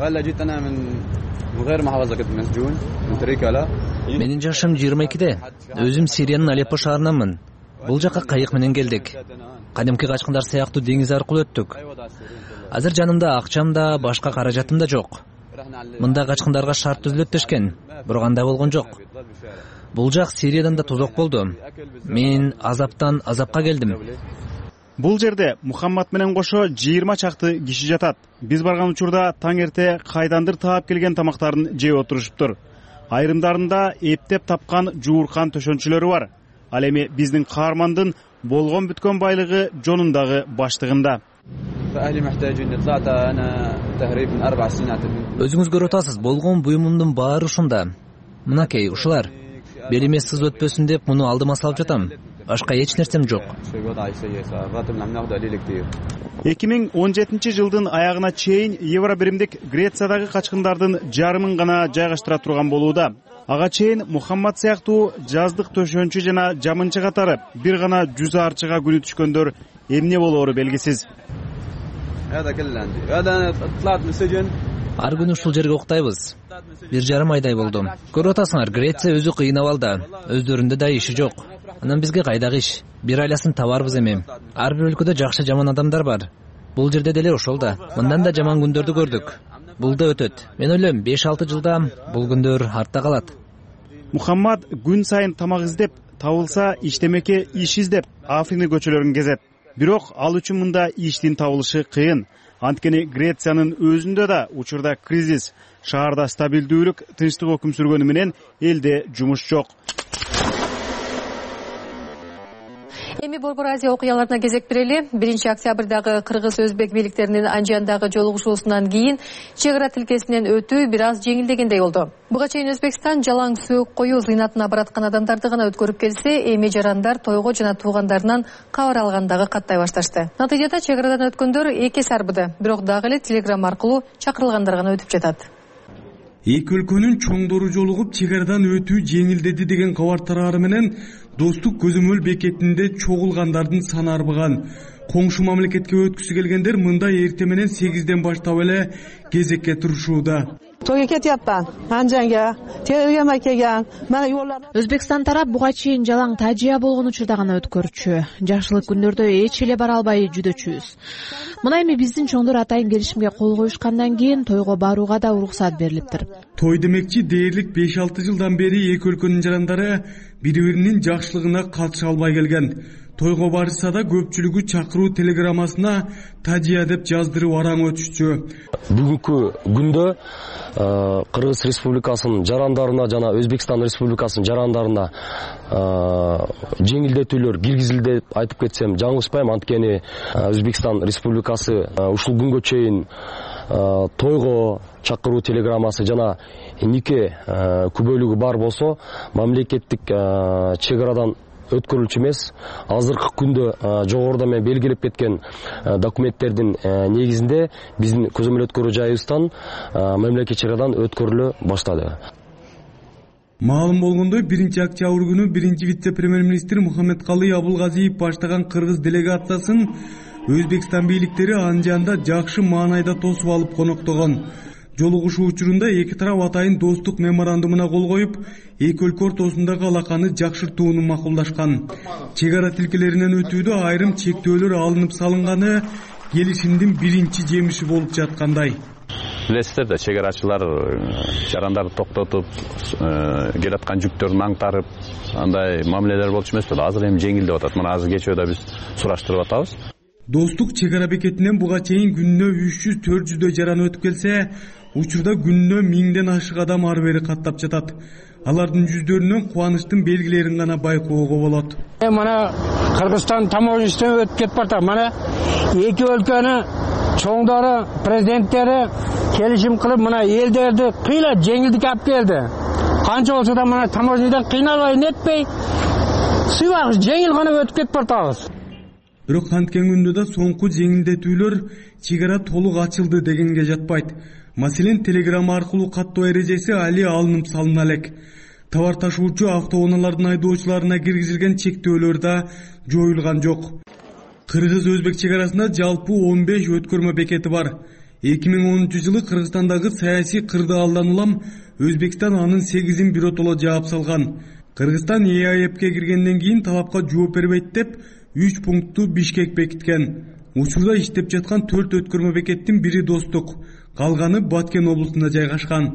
Менин жашым 22-де. Өзүм Сириянын Алеппо шаарынанмын. Бул жакка кайык менен келдик. Кадимки качкындар сыяктуу деңиз аркылуу өттүк. Азыр жанымда акчам да, башка каражатым да жок. Мында качкындарга шарт түзүлөт дешкен, бирок андай болгон жок. Бул жак Сириядан да тозок болду. Мен азаптан азапка келдим. Бул жерде Мухаммад менен кошо 20 чакты киши жатат. Биз барган учурда таң эрте кайдандыр таап келген тамактарын жеп отурушуптур. Айрымдарында эптеп тапкан жууркан төшөнчүлөрү бар. Ал эми биздин каармандын болгон бүткөн байлыгы жонундагы баштыгында. Өзүңүз көрүп атасыз, болгон буюмумдун баары ушунда. Мынакей, ушулар. Белиме сыз өтпөсүн деп муну алдыма салып жатам. Башка эч нерсем жок. 2017 жылдын аягына чейин евро биримдик Грециядагы качкындардын жарымын гана жайгаштыра турган болууда. Ага чейин Мухаммад сыяктуу жаздык төшөнчү жана жамынчы катары бир гана 100 арчыга күнү түшкөндөр эмне болоору белгисиз. Ар күнү ушул жерге уктайбыз. 1,5 айдай болду. Көрүп атасыңар, Греция өзү кыйнап алды. Өздөрүндө да иши жок. Анан бизге кайдагы иш? Бир айласын табарбыз эми. Ар бир өлкөдө жакшы жаман адамдар бар. Бул жерде деле ошол да. Мындан да жаман күндөрдү көрдүк. Бул да өтөт. Мен ойлойм 5-6 жылда бул күндөр артта калат. Мухаммад күн сайын тамак издеп, табылса иштемеке иш издеп, Афины көчөлөрүн кезет. Бирок ал үчүн мында иштин табылышы кыйын. Анткени Грециянын өзүндө да учурда кризис, шаарда стабилдүүлүк, тынчтык өкүм сүргөнү менен элде жумуш жок. Эми Борбор Азия окуяларына кезек берели. 1-октябрдагы кыргыз-өзбек бийликтеринин Анжандагы жолугушуусунан кийин чек ара тилкесинен өтүү бир аз жеңилдегендей болду. Буга чейин Өзбекстан жалаң сөөк коюу зыйнатына бараткан адамдарды гана өткөрүп келсе, эми жарандар тойго жана туугандарынан кабар алгандагы каттай башташты. Натыйжада чек арадан өткөндөр 2 эсе арбыды, бирок дагы эле телеграмма аркылуу чакырылгандар гана өтүп жатат. Эки өлкөнүн чоңдору жолугуп чек арадан өтүү жеңилдеди деген кабар тарары менен Достук көзөмөл бекетинде чогулгандардын саны арбыган. Коңшу мамлекетке өткүсү келгендер мында эрте менен 8ден баштап эле кезекке турушууда. Тойга кетиптман. Анжанга, телеграмма келген. Өзбекстан тарап буга чейин жалаң тажия болгон учурда гана өткөрчү. Жакшылык күндөрдө эч эле бара албай жүдөчүбүз. Мына эми биздин чоңдор атайын келишимге кол коюшкандан кийин тойго барууга да уруксат берилиптир. Той демекчи дээрлик 5-6 жылдан бери эки өлкөнүн жарандары бири-биринин жакшылыгына катыша албай келген. Тойго барышса да көпчүлүгү чакыруу телеграммасына тажия деп жаздырып араң өтүшчү. Бүгүнкү күндө Кыргыз Республикасынын жарандарына жана Өзбекстан Республикасынын жарандарына жеңилдетүүлөр киргизилди деп айтып кетсем жаңылышпайм. Анткени Өзбекстан Республикасы ушул күнгө чейин тойго чакыруу телеграммасы жана нике күбөлүгү бар болсо мамлекеттик чек арадан өткөрүлчү эмес. Азыркы күндө жогоруда мен белгилеп кеткен документтердин негизинде биздин көзөмөл өткөрүү жайыбыздан мамлекеттик чек арадан өткөрүлө баштады. Маалым болгондой 1-октябрь күнү 1-вице-премьер-министр Мухаммедкалый Абулгазиев баштаган кыргыз делегациясын Өзбекстан бийликтери Анжанда жакшы маанайда тосуп алып коноктогон. Жолугушуу учурунда эки тарап атайын достук меморандумуна кол коюп, эки өлкө ортосундагы алаканы жакшыртууну макулдашкан. Чек ара тилкелеринен өтүүдө айрым чектөөлөр алынып салынганы келишимдин биринчи жемиши болуп жаткандай. Билесиздер да, чек арачылар жарандарды токтотуп, келаткан жүктөрүн аңтарып, андай мамилелер болчу эмес беле. Азыр эми жеңилдеп атат. Мына азыр кечөөдө биз сураштырып атабыз. Достук чек ара бекетинен буга чейин күнүнө 300-400 жаран өтүп келсе, учурда күнүнө 1000ден ашык адам ары бери каттап жатат. Алардын жүздөрүнөн кубанычтын белгилерин гана байкоого болот. Мына Кыргызстан таможнясынан өтүп кетип барат. Мына эки өлкөнүн чоңдору, президенттери келишим кылып, мына элдерди кыйлап жеңилдик алып келди. Канча болсо да мына таможнядан кыйналбай нетпей, сыйбак жеңил гана өтүп кетип баратабыз. Бирок канткен күндө да соңку жеңилдетүүлөр чек ара толук ачылды дегенге жатпайт. Маселен, телеграмма аркылуу каттоо эрежеси али алынып салына элек. Товар ташуучу автоунаалардын айдоочуларына киргизилген чектөөлөр да жоюлган жок. Кыргыз-өзбек чек арасында жалпы 15 өткөрмө бекети бар. 2010 жылы Кыргызстандагы саясий кырдаалдан улам Өзбекстан анын 8-ин биротоло жаап салган. Кыргызстан ЕАЭПке киргенден кийин талапка жооп бербейт деп 3 пунктту Бишкек бекиткен. Учурда иштеп жаткан 4 өткөрмө бекеттин бири Достук, калганы Баткен облусунда жайгашкан.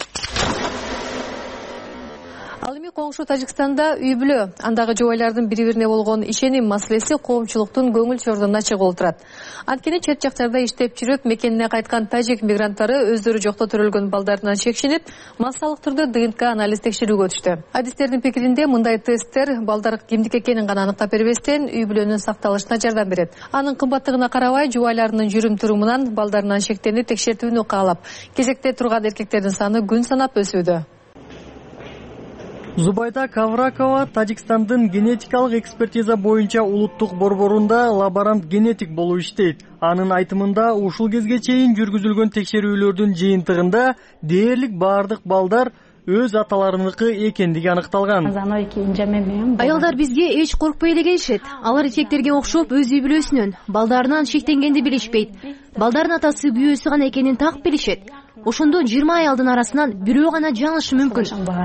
Ал эми коңшу Тажикстанда үй бүлө, андагы жубайлардын бири-бирине болгон ишеним маселеси коомчулуктун көңүл чорунда чыгып отурат. Анткени чет жактарда иштеп жүрүп, мекенине кайткан тажик мигранттары өздөрү жокто төрөлгөн балдарынан чекшинип, массалык түрдө ДНК анализ текшерүүгө өтүштү. Адистердин пикиринде мындай тесттер балдар кимдик экенин гана аныктап бербестен үй бүлөнүн сакталышына жардам берет. Анын кымбаттыгына карабай, жубайларынын жүрүм-турумунан балдарынан шектенип текшертүүнү каалап, кезекте турган эркектердин саны күн санап өсүүдө. Зубайда Кавракова Тажикстандын генетикалык экспертиза боюнча улуттук борборунда лаборант генетик болуп иштейт. Анын айтымында ушул кезге чейин жүргүзүлгөн текшерүүлөрдүн жыйынтыгында дээрлик баардык балдар өз аталарыныкы экендиги аныкталган. Аялдар бизге эч коркпой эле келишет. Алар эркектерге окшоп өз үй бүлөсүнөн, балдарынан шектенгенди билишпейт. Балдардын атасы күйөөсү гана экенин так билишет. Ошондо 20 аялдын арасынан бирөө гана жаңылышы мүмкүн.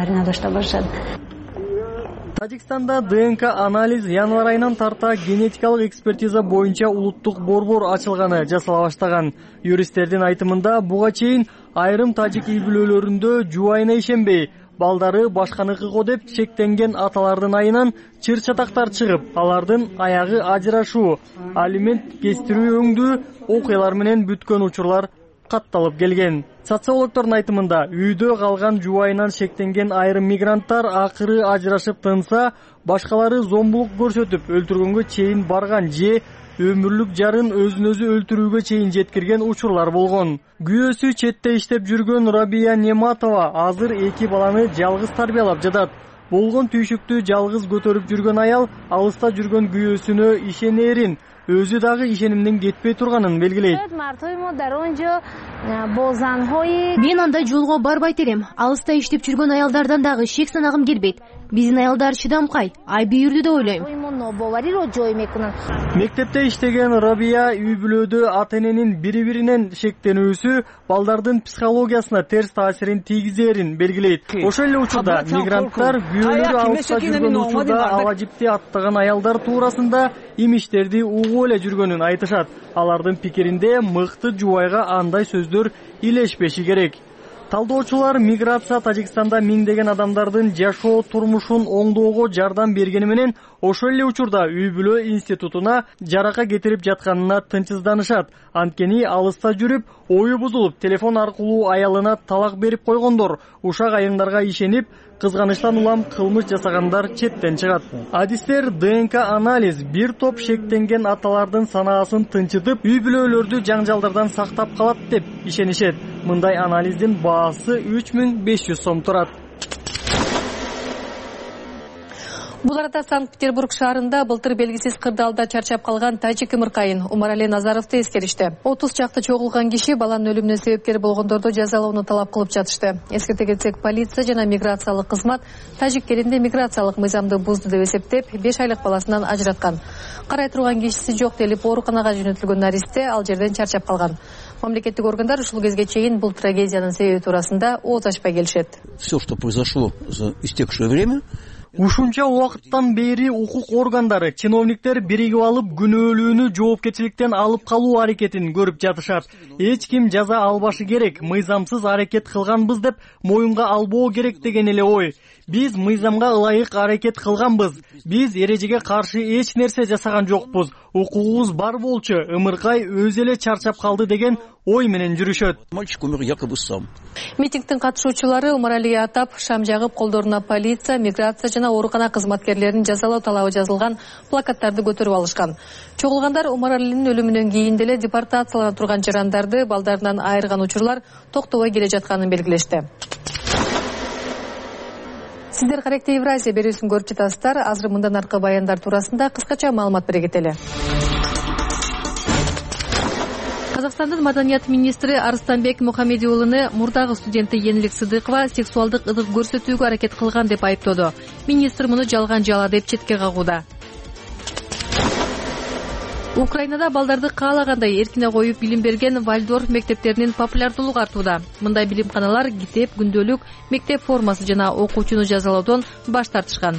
Тажикстанда ДНК анализ январь айынан тарта генетикалык экспертиза боюнча улуттук борбор ачылганы жасала баштаган. Юристтердин айтымында буга чейин айрым тажик үй бүлөлөрүндө жубайына ишенбей, балдары башканыкы го деп чектенген аталардын айынан чыр-чатактар чыгып, алардын аягы ажырашуу, алимент кестирүү өңдүү окуялар менен бүткөн учурлар катталып келген. Социологтордун айтымында үйдө калган жубайынан шектенген айрым мигранттар акыры ажырашып тынса, башкалары зомбулук көрсөтүп өлтүргөнгө чейин барган же өмүрлүк жарын өзүн өзү өлтүрүүгө чейин жеткирген учурлар болгон. Күйөөсү четте иштеп жүргөн Рабия Нематова азыр 2 баланы жалгыз тарбиялап жатат. Болгон түйшүктү жалгыз көтөрүп жүргөн аял алыста жүргөн күйөөсүнө ишенерин, өзү дагы ишенимден кетпей турганын белгилейт. Мен андай жолго барбайт элем. Алыста иштеп жүргөн аялдардан дагы шек санагым келбейт. Биздин аялдар чыдамкай, ай бүйүрдү деп ойлойм. Мектепте иштеген Рабия үй бүлөдө ата-эненин бири-биринен шектенүүсү балдардын психологиясына терс таасирин тийгизерин белгилейт. Ошол эле учурда мигранттар күйөөлөрү алыста жүргөн учурда алажипти аттаган аялдар туурасында имиштерди угуп эле жүргөнүн айтышат. Алардын пикиринде мыкты жубайга андай сөздөр илешпеши керек. Талдоочулар миграция Тажикстанда миңдеген адамдардын жашоо турмушун оңдоого жардам бергени менен ошол эле учурда үй бүлө институтуна жарака кетирип жатканына тынчсызданышат. Анткени алыста жүрүп, ою бузулуп, телефон аркылуу аялына талак берип койгондор, ушак айыңдарга ишенип, кызганычтан улам кылмыш жасагандар четтен чыгат. Адистер ДНК анализ бир топ шектенген аталардын санаасын тынчытып, үй бүлөлөрдү жаңжалдардан сактап калат деп ишенишет. Мындай анализдин баасы 3500 сом турат. Бул арада Санкт-Петербург шаарында былтыр белгисиз кырдаалда чарчап калган тажик ымыркайын Умарали Назаровду эскеришти. 30 чакты чогулган киши баланын өлүмүнө себепкер болгондорду жазалоону талап кылып жатышты. Эскерте кетсек, полиция жана миграциялык кызмат тажик элинде миграциялык мыйзамды бузду деп эсептеп, 5 айлык баласынан ажыраткан. Карай турган кишиси жок делип ооруканага жөнөтүлгөн наристе ал жерден чарчап калган. Мамлекеттик органдар ушул кезге чейин бул трагедиянын себеби туурасында ооз ачпай келишет. Все, что произошло за истекшее время, ушунча убакыттан бери укук органдары, чиновниктер биригип алып күнөөлүүнү жоопкерчиликтен алып калуу аракетин көрүп жатышат. Эч ким жаза албашы керек, мыйзамсыз аракет кылганбыз деп моюнга албоо керек деген эле ой. Биз мыйзамга ылайык аракет кылганбыз. Биз эрежеге каршы эч нерсе жасаган жокпуз. Укугубуз бар болчу, ымыркай өзү эле чарчап калды деген ой менен жүрүшөт. Мальчик умер якобы сам. Митингдин катышуучулары Умаралиге атап, шам жагып, колдоруна полиция, миграция жана оорукана кызматкерлерин жазалоо талабы жазылган плакаттарды көтөрүп алышкан. Чогулгандар Умаралинин өлүмүнөн кийин деле депортациялана турган жарандарды балдарынан айырган учурлар токтобой келе жатканын белгилешти. Сиздер Каректе Евразия берүүсүн көрүп жатасыздар. Азыр мындан аркы баяндар туурасында кыскача маалымат бере кетели. Казакстандын маданият министри Арыстанбек Мухаммеди уулуну мурдагы студенти Енилик Сыдыкова сексуалдык ыдык көрсөтүүгө аракет кылган деп айыптоодо. Министр муну жалган жала деп четке кагууда. Украинада балдарды каалагандай эркине коюп билим берген Вальдорф мектептеринин популярдуулугу артууда. Мындай билимканалар китеп, күндөлүк, мектеп формасы жана окуучуну жазалоодон баш тартышкан.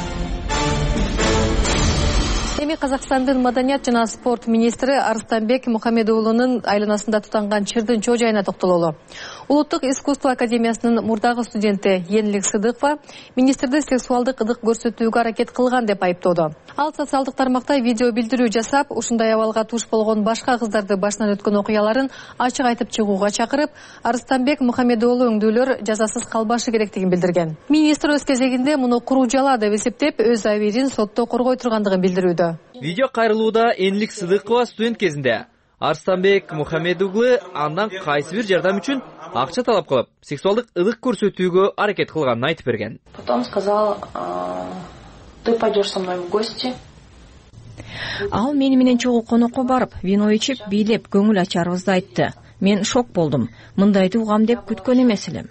Эми Казакстандын маданият жана спорт министри Арыстанбек Мухаммеди уулунун айланасында тутанган чырдын чоо жайына токтололу. Улуттук искусство академиясынын мурдагы студенти Енилик Сыдыкова министрди сексуалдык ыдык көрсөтүүгө аракет кылган деп айыптоодо. Ал социалдык тармакта видео билдирүү жасап, ушундай абалга туш болгон башка кыздарды башынан өткөн окуяларын ачык айтып чыгууга чакырып, Арыстанбек Мухаммеди уулу өңдүүлөр жазасыз калбашы керектигин билдирген. Министр өз кезегинде муну куруу жала деп эсептеп, өз абийирин сотто коргой тургандыгын билдирүүдө. Видео кайрылууда Енилик Сыдыкова студент кезинде Арыстанбек Мухаммеди уулу андан кайсы бир жардам үчүн акча талап кылып, сексуалдык ыдык көрсөтүүгө аракет кылганын айтып берген. Потом сказал: "Ты пойдешь со мной в гости". Ал мени менен чогуу конокко барып, вино ичип, бийлеп, көңүл ачарыбызды айтты. Мен шок болдум. Мындайды угам деп күткөн эмес элем.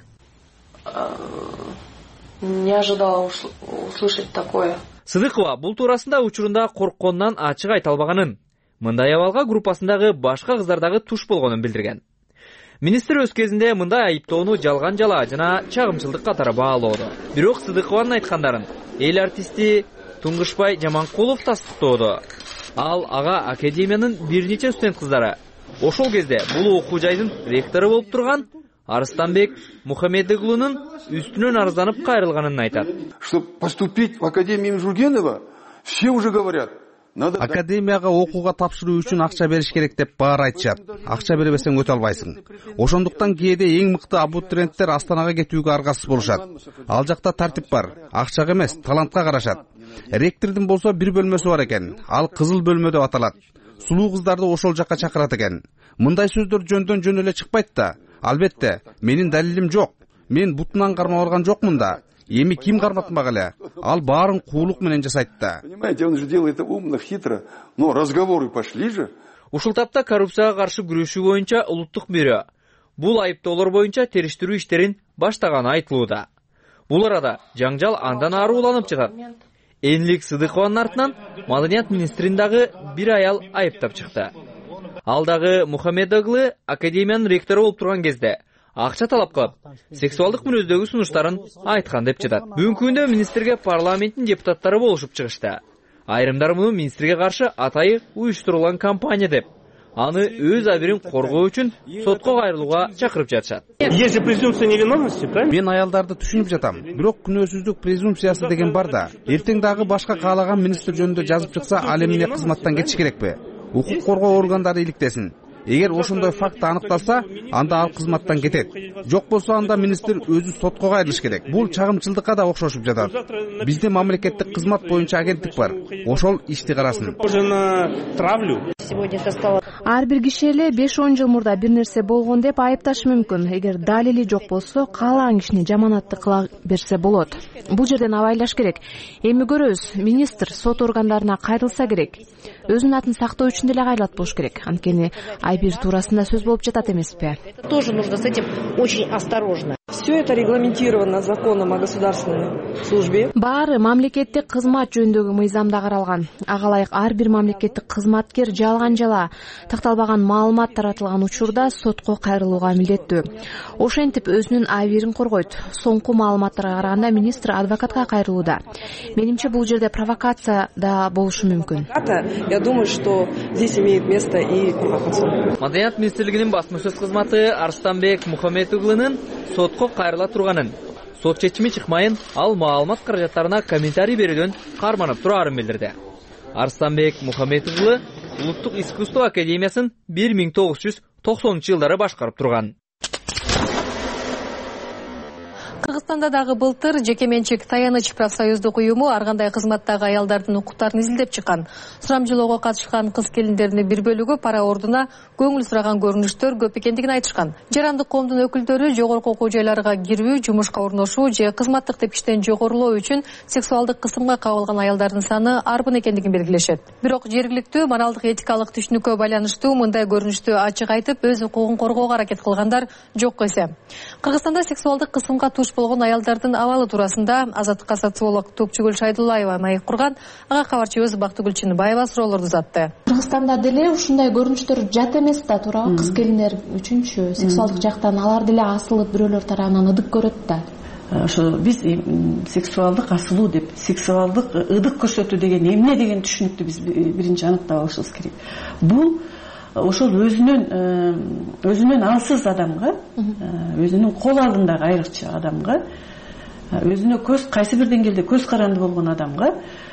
Не ожидала услышать такое. Сыдыкова бул туурасында учурунда коркконунан ачык айта албаганын, мындай абалга группасындагы башка кыздардагы туш болгонун билдирген. Министр өз кезинде мындай айыптоону жалган жала жана чагымчылдык катары баалоодо. Бирок Сыдыкованын айткандарын эл артисти Туңгушбай Жаманкулов тастыктоодо. Ал ага академиянын бир нече студент кыздары ошол кезде бул окуу жайдын ректору болуп турган Арыстанбек Мухаммеди уулунун үстүнөн арызданып кайрылганын айтат. Чтобы поступить в академию Жургенова, все уже говорят, Академияга окууга тапшыруу үчүн акча бериш керек деп баары айтышат. Акча бербесең өтө албайсың. Ошондуктан кээде эң мыкты абитуриенттер Астанага кетүүгө аргасыз болушат. Ал жакта тартип бар. Акчага эмес, талантка карашат. Ректордун болсо бир бөлмөсү бар экен. Ал кызыл бөлмө деп аталат. Сулуу кыздарды ошол жака чакырат экен. Мындай сөздөр жөндөн жөн эле чыкпайт да. Албетте, менин далилим жок. Мен бутунан кармап алган жокмун да. Эми ким карматмак эле? Ал баарын куулук менен жасайт да. Понимаете, он же делает это умно, хитро, но разговоры пошли же. Ушул тапта коррупцияга каршы күрөшүү боюнча улуттук бюро бул айыптоолор боюнча териштирүү иштерин баштаганы айтылууда. Бул арада жаңжал андан ары уланып жатат. Энлик Сыдыкованын артынан Маданият министрин дагы бир аял айыптап чыкты. Ал дагы Мухаммед Оглы академиянын ректору болуп турган кезде акча талап кылып, сексуалдык мүнөздөгү сунуштарын айткан деп жатат. Бүгүнкү күндө министрге парламенттин депутаттары болушуп чыгышты. Айрымдары муну министрге каршы атайы уюштурулган кампания деп, аны өз абийирин коргоо үчүн сотко кайрылууга чакырып жатышат. Есть презумпция невиновности, правильно? Мен аялдарды түшүнүп жатам. Бирок күнөөсүздүк презумпциясы деген бар да. Эртең дагы башка каалаган министр жөнүндө жазып чыкса, ал эмне кызматтан кетиш керекпи? Укук коргоо органдары иликтесин. Эгер ошондой факт аныкталса, анда ал кызматтан кетет. Жок болсо анда министр өзү сотко кайрылыш керек. Бул чагымчылдыкка да окшошуп жатат. Бизде мамлекеттик кызмат боюнча агенттик бар. Ошол ишти карасын. Ар бир киши эле 5-10 жыл мурда бир нерсе болгон деп айыпташы мүмкүн. Эгер далили жок болсо, каалаган кишини жаманатты кыла берсе болот. Бул жерден абайлаш керек. Эми көрөбүз, министр сот органдарына кайрылса керек. Өзүнүн атын сактоо үчүн деле кайрылат болуш керек. Анткени айбир туурасында сөз болуп жатат эмеспи? Тоже нужно с этим очень осторожно. Все это регламентировано законом о государственной службе. Баары мамлекеттик кызмат жөнүндөгү мыйзамда каралган. Ага ылайык ар бир мамлекеттик кызматкер жалган жала такталбаган маалымат таратылган учурда сотко кайрылууга милдеттүү. Ошентип өзүнүн абийирин коргойт. Соңку маалыматтарга караганда министр адвокатка кайрылууда. Менимче бул жерде провокация да болушу мүмкүн. Я думаю, что здесь имеет место и провокация. Маданият министрлигинин басма-сөз кызматы Арстанбек Мухаммедоглунун сотко кайрыла турганын, сот чечими чыкмайын, ал маалымат каражаттарына комментарий берүүдөн карманып турарын билдирди. Арстанбек Мухаммедоглу Улуттук искусство академиясын 1990-жылдары башкарып турган. Кыргызстанда дагы былтыр жеке менчик Таяныч профсоюздук уюму ар кандай кызматтагы аялдардын укуктарын изилдеп чыккан. Сурамжылоого катышкан кыз келиндердин бир бөлүгү пара ордуна көңүл сураган көрүнүштөр көп экендигин айтышкан. Жарандык коомдун өкүлдөрү жогорку окуу жайларга кирүү, жумушка орношуу же кызматтык тепкичтен жогорулоо үчүн сексуалдык кысымга кабылган аялдардын саны арбын экендигин белгилешет. Бирок жергиликтүү моралдык этикалык түшүнүккө байланыштуу мындай көрүнүштү ачык айтып, өз укугун коргоого аракет кылгандар жок эсе. Кыргызстанда сексуалдык кысымга туш болгон аялдардын абалы туурасында азаттыкка социолог Топчугүл Шайдуллаева маек курган. Ага кабарчыбыз Бактыгүл Чыныбаева суроолорду узатты. Кыргызстанда деле ушундай көрүнүштөр жат эмес да, туурабы? Кыз келиндер үчүнчү сексуалдык жактан алар деле асылып бирөөлөр тарабынан ыдык көрөт да. Ошо биз сексуалдык асылуу деп, сексуалдык ыдык көрсөтүү деген эмне деген түшүнүктү биз биринчи аныктап алышыбыз керек. Бул ошол өзүнөн алсыз адамга, өзүнүн кол алдындагы айрыкча адамга, өзүнө кайсы бир деңгээлде көз каранды болгон адамга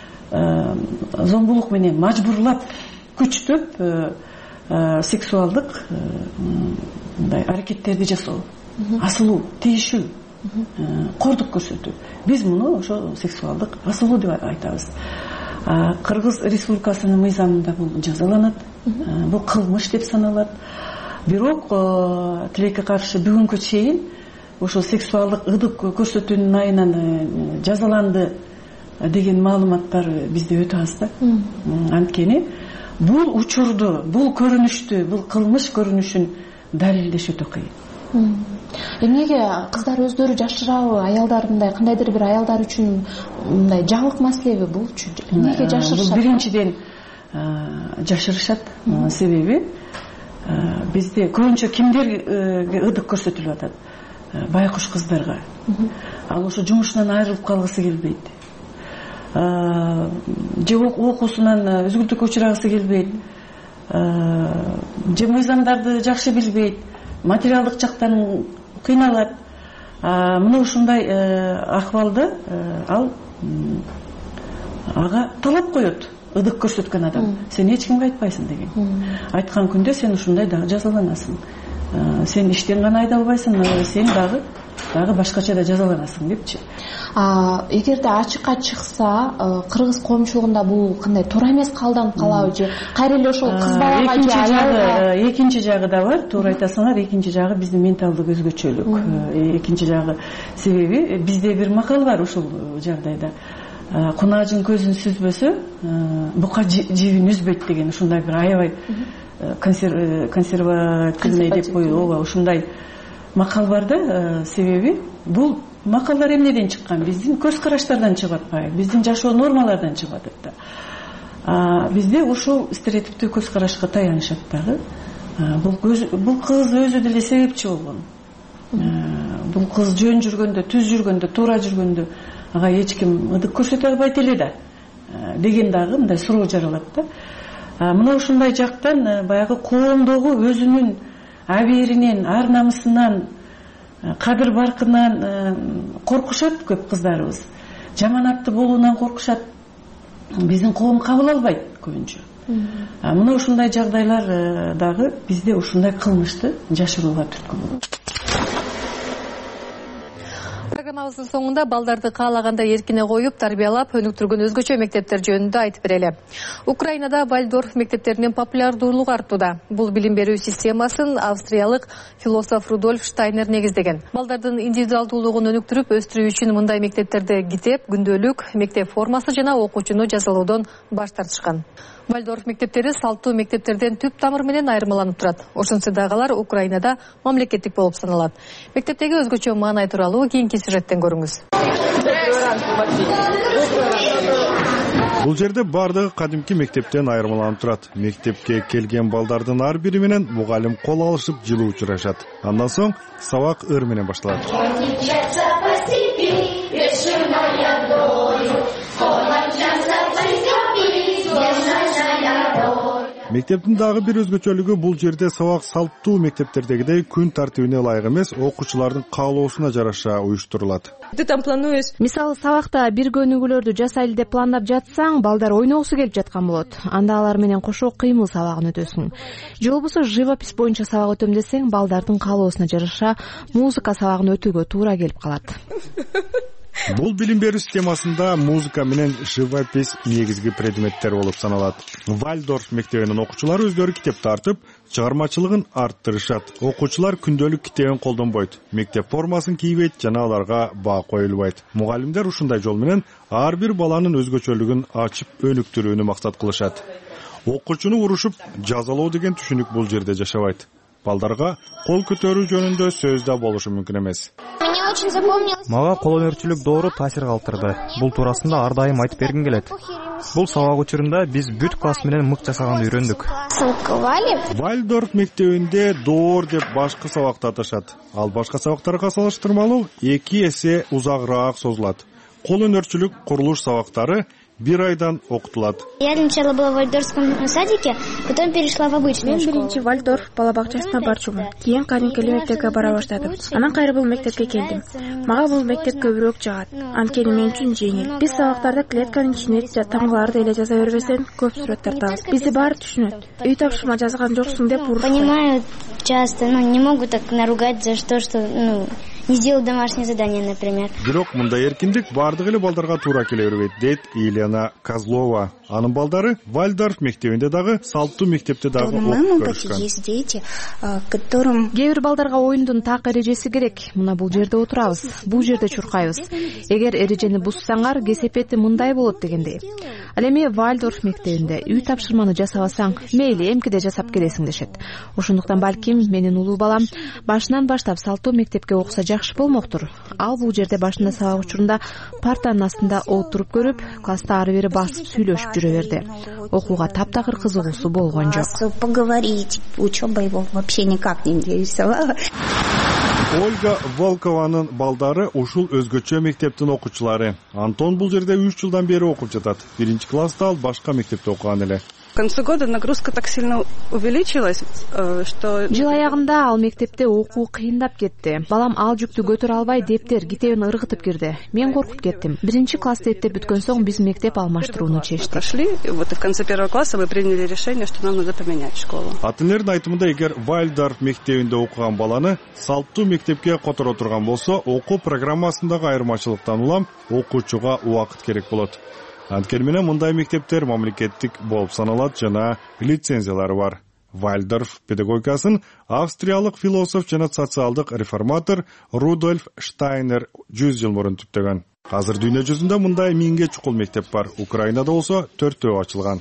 зомбулук менен мажбурлап, күчтөп сексуалдык мындай аракеттерди жасоо, асылуу, тийишүү, кордук көрсөтүү. Биз муну ошо сексуалдык асылуу деп айтабыз. Кыргыз Республикасынын мыйзамында бул жазаланат, бул кылмыш деп саналат. Бирок тилекке каршы бүгүнкү чейин ошол сексуалдык ыдык көрсөтүүнүн айынан жазаланды деген маалыматтар бизде өтө аз да. Анткени бул учурду, бул көрүнүштү, бул кылмыш көрүнүшүн далилдеш өтө кыйын. Эмнеге кыздар өздөрү жашырабы, аялдар мындай кандайдыр бир аялдар үчүн мындай жабык маселеби булчу? Эмнеге жашырышат? Биринчиден жашырышат. Себеби бизде көбүнчө кимдерге ыдык көрсөтүлүп атат? Байкуш кыздарга. Ал ошо жумушунан айрылып калгысы келбейт. Же окуусунан үзгүлтүккө учурагысы келбейт. Же мыйзамдарды жакшы билбейт. Материалдык жактан кыйналат. Мына ушундай акыбалда ал ага талап коет. ыдык көрсөткөн адам сен эч кимге айтпайсың деген. Айткан күндө сен ушундай дагы жазаланасың. Сен иштен гана айдалбайсың, сен дагы башкача да жазаланасың депчи. Эгерде ачыкка чыкса, кыргыз коомчулугунда бул кандай туура эмес кабылданып калабы же кайра эле ошол кыз балага же аялга? Экинчи жагы да бар, туура айтасыңар. Экинчи жагы биздин менталдык өзгөчөлүк. Экинчи жагы себеби бизде бир макал бар ушул жагдайда. Кунаажын көзүн сүзбөсө, бука жибин үзбөйт деген ушундай бир аябай консервативный деп коелу, ошондой макал бар да. Себеби бул макалдар эмнеден чыккан? Биздин көз караштардан чыгып атпайбы, биздин жашоо нормалардан чыгып атат да. Бизде ошол стереотиптүү көз карашка таянышат дагы. Бул кыз өзү деле себепчи болгон. Бул кыз жөн жүргөндө, түз жүргөндө, туура жүргөндө ага эч ким ыдык көрсөтө албайт эле да деген дагы мындай суроо жаралат да. Мына ушундай жактан баягы коомдогу өзүнүн абийиринен, ар намысынан, кадыр баркынан коркушат көп кыздарыбыз. Жаманатты болуунан коркушат. Биздин коом кабыл албайт көбүнчө. Мына ушундай жагдайлар дагы бизде ушундай кылмышты жашырууга түрткү болот. Программабыздын соңунда балдарды каалагандай эркине коюп, тарбиялап, өнүктүргөн өзгөчө мектептер жөнүндө айтып берели. Украинада Вальдорф мектептеринин популярдуулугу артууда. Бул билим берүү системасын австриялык философ Рудольф Штайнер негиздеген. Балдардын индивидуалдуулугун өнүктүрүп, өстүрүү үчүн мындай мектептерде китеп, күндөлүк, мектеп формасы жана окуучуну жазалоодон баш тартышкан. Вальдорф мектептери салттуу мектептерден түп тамыр менен айырмаланып турат. Ошентседагылар Украинада мамлекеттик болуп саналат. Мектептеги өзгөчө маанай тууралуу кийинки сюжеттен көрүңүз. Бул жерде бардыгы кадимки мектептен айырмаланып турат. Мектепке келген балдардын ар бири менен мугалим кол алышып жылуу учурашат. Андан соң сабак ыр менен башталат. Мектептин дагы бир өзгөчөлүгү бул жерде сабак салттуу мектептердегидей күн тартибине ылайык эмес, окуучулардын каалоосуна жараша уюштурулат. Мисалы сабакта бир көнүгүүлөрдү жасайлы деп пландап жатсаң, балдар ойногусу келип жаткан болот. Анда алар менен кошо кыймыл сабагын өтөсүң. Же болбосо живопись боюнча сабак өтөм десең, балдардын каалоосуна жараша музыка сабагын өтүүгө туура келип калат. Бул билим берүү системасында музыка менен живопись негизги предметтер болуп саналат. Вальдорф мектебинин окуучулары өздөрү китеп тартып, чыгармачылыгын арттырышат. Окуучулар күндөлүк китебин колдонбойт, мектеп формасын кийбейт жана аларга баа коюлбайт. Мугалимдер ушундай жол менен ар бир баланын өзгөчөлүгүн ачып өнүктүрүүнү максат кылышат. Окуучуну урушуп жазалоо деген түшүнүк бул жерде жашабайт. Балдарга кол көтөрүү жөнүндө сөз да болушу мүмкүн эмес. Мага кол өнөрчүлүк доору таасир калтырды. Бул туурасында ар дайым айтып бергим келет. Бул сабак учурунда биз бүт класс менен мык жасаганды үйрөндүк. Вальдорф мектебинде доор деп башкы сабакты аташат. Ал башка сабактарга салыштырмалуу 2 эсе узагыраак созулат. Кол өнөрчүлүк, курулуш сабактары 1 айдан окутулат. Я сначала была в Вальдорфском садике, потом перешла в обычную школу. Мен биринчи Вальдорф бала бакчасына барчумун. Кийин кадимки мектепке бара баштадым. Анан кайра бул мектепке келдим. Мага бул мектеп көбүрөөк жагат. Анткени мен үчүн жеңил. Биз сабактарда клетканын ичине тамгаларды эле жаза бербесең, көп сүрөт тартабыз. Бизди баары түшүнөт. Үй тапшырма жазган жоксуң деп урушат. Понимаю, часто, не могут так наругать за то, что, не сделал домашнее задание, например. Бирок мындай эркиндик бардык эле балдарга туура келе бербейт, дейт Елена Козлова. Анын балдары Вальдорф мектебинде дагы, салттуу мектепте дагы окуп көрүшкөн. Есть дети, которым кээ бир балдарга оюндун так эрежеси керек. Мына бул жерде отурабыз, бул жерде чуркайбыз. Эгер эрежени буссаңар, кесепети мындай болот дегендей. Ал эми Вальдорф мектебинде үй тапшырманы жасабасаң, мейли эмкиде жасап келесиң дешет. Ошондуктан балким менин улуу балам башынан баштап салттуу мектепке окуса жакшы болмоктур. Ал бул жерде башында сабак учурунда партанын астында отуруп көрүп, класста ары бери басып сүйлөшүп жүрө берди. Окууга таптакыр кызыгуусу болгон жок. Поговорить, учеба его вообще никак не интересовала. Ольга Волкованын балдары ушул өзгөчө мектептин окуучулары. Антон бул жерде 3 жылдан бери окуп жатат. 1-класста ал башка мектепте окуган эле. К концу года нагрузка так сильно увеличилась, что... Жыл аягында ал мектепте окуу кыйындап кетти. Балам ал жүктү көтөрө албай дептер, китебин ыргытып кирди. Мен коркуп кеттим. 1-класста эптеп бүткөн соң биз мектеп алмаштырууну чечтик. Прошли, и вот в конце 1 класса мы приняли решение, что нам надо поменять школу. Ата-энелердин айтымында эгер Вальдорф мектебинде окуган баланы салттуу мектепке которо турган болсо, окуу программасындагы айырмачылыктан улам окуучуга убакыт керек болот. Анткени менен мындай мектептер мамлекеттик болуп саналат жана лицензиялары бар. Вальдорф педагогикасын австриялык философ жана социалдык реформатор Рудольф Штайнер 100 жыл мурун түптөгөн. Азыр дүйнө жүзүндө мындай 1000ге чукул мектеп бар. Украинада болсо 4 ачылган.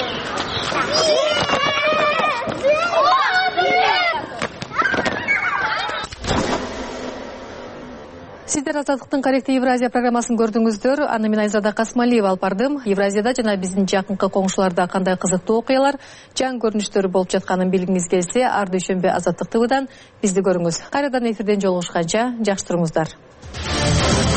Сиздер Азаттыктын Каректи Евразия программасын көрдүңүздөр. Аны мен Айзада Касмалиева алып бардым. Евразияда жана биздин жакынкы коңшуларда кандай кызыктуу окуялар, жаңы көрүнүштөр болуп жатканын билгиңиз келсе, ар дүйшөмбү Азаттык ТВдан бизди көрүңүз. Кайрадан эфирден жолугушканча жакшы туруңуздар.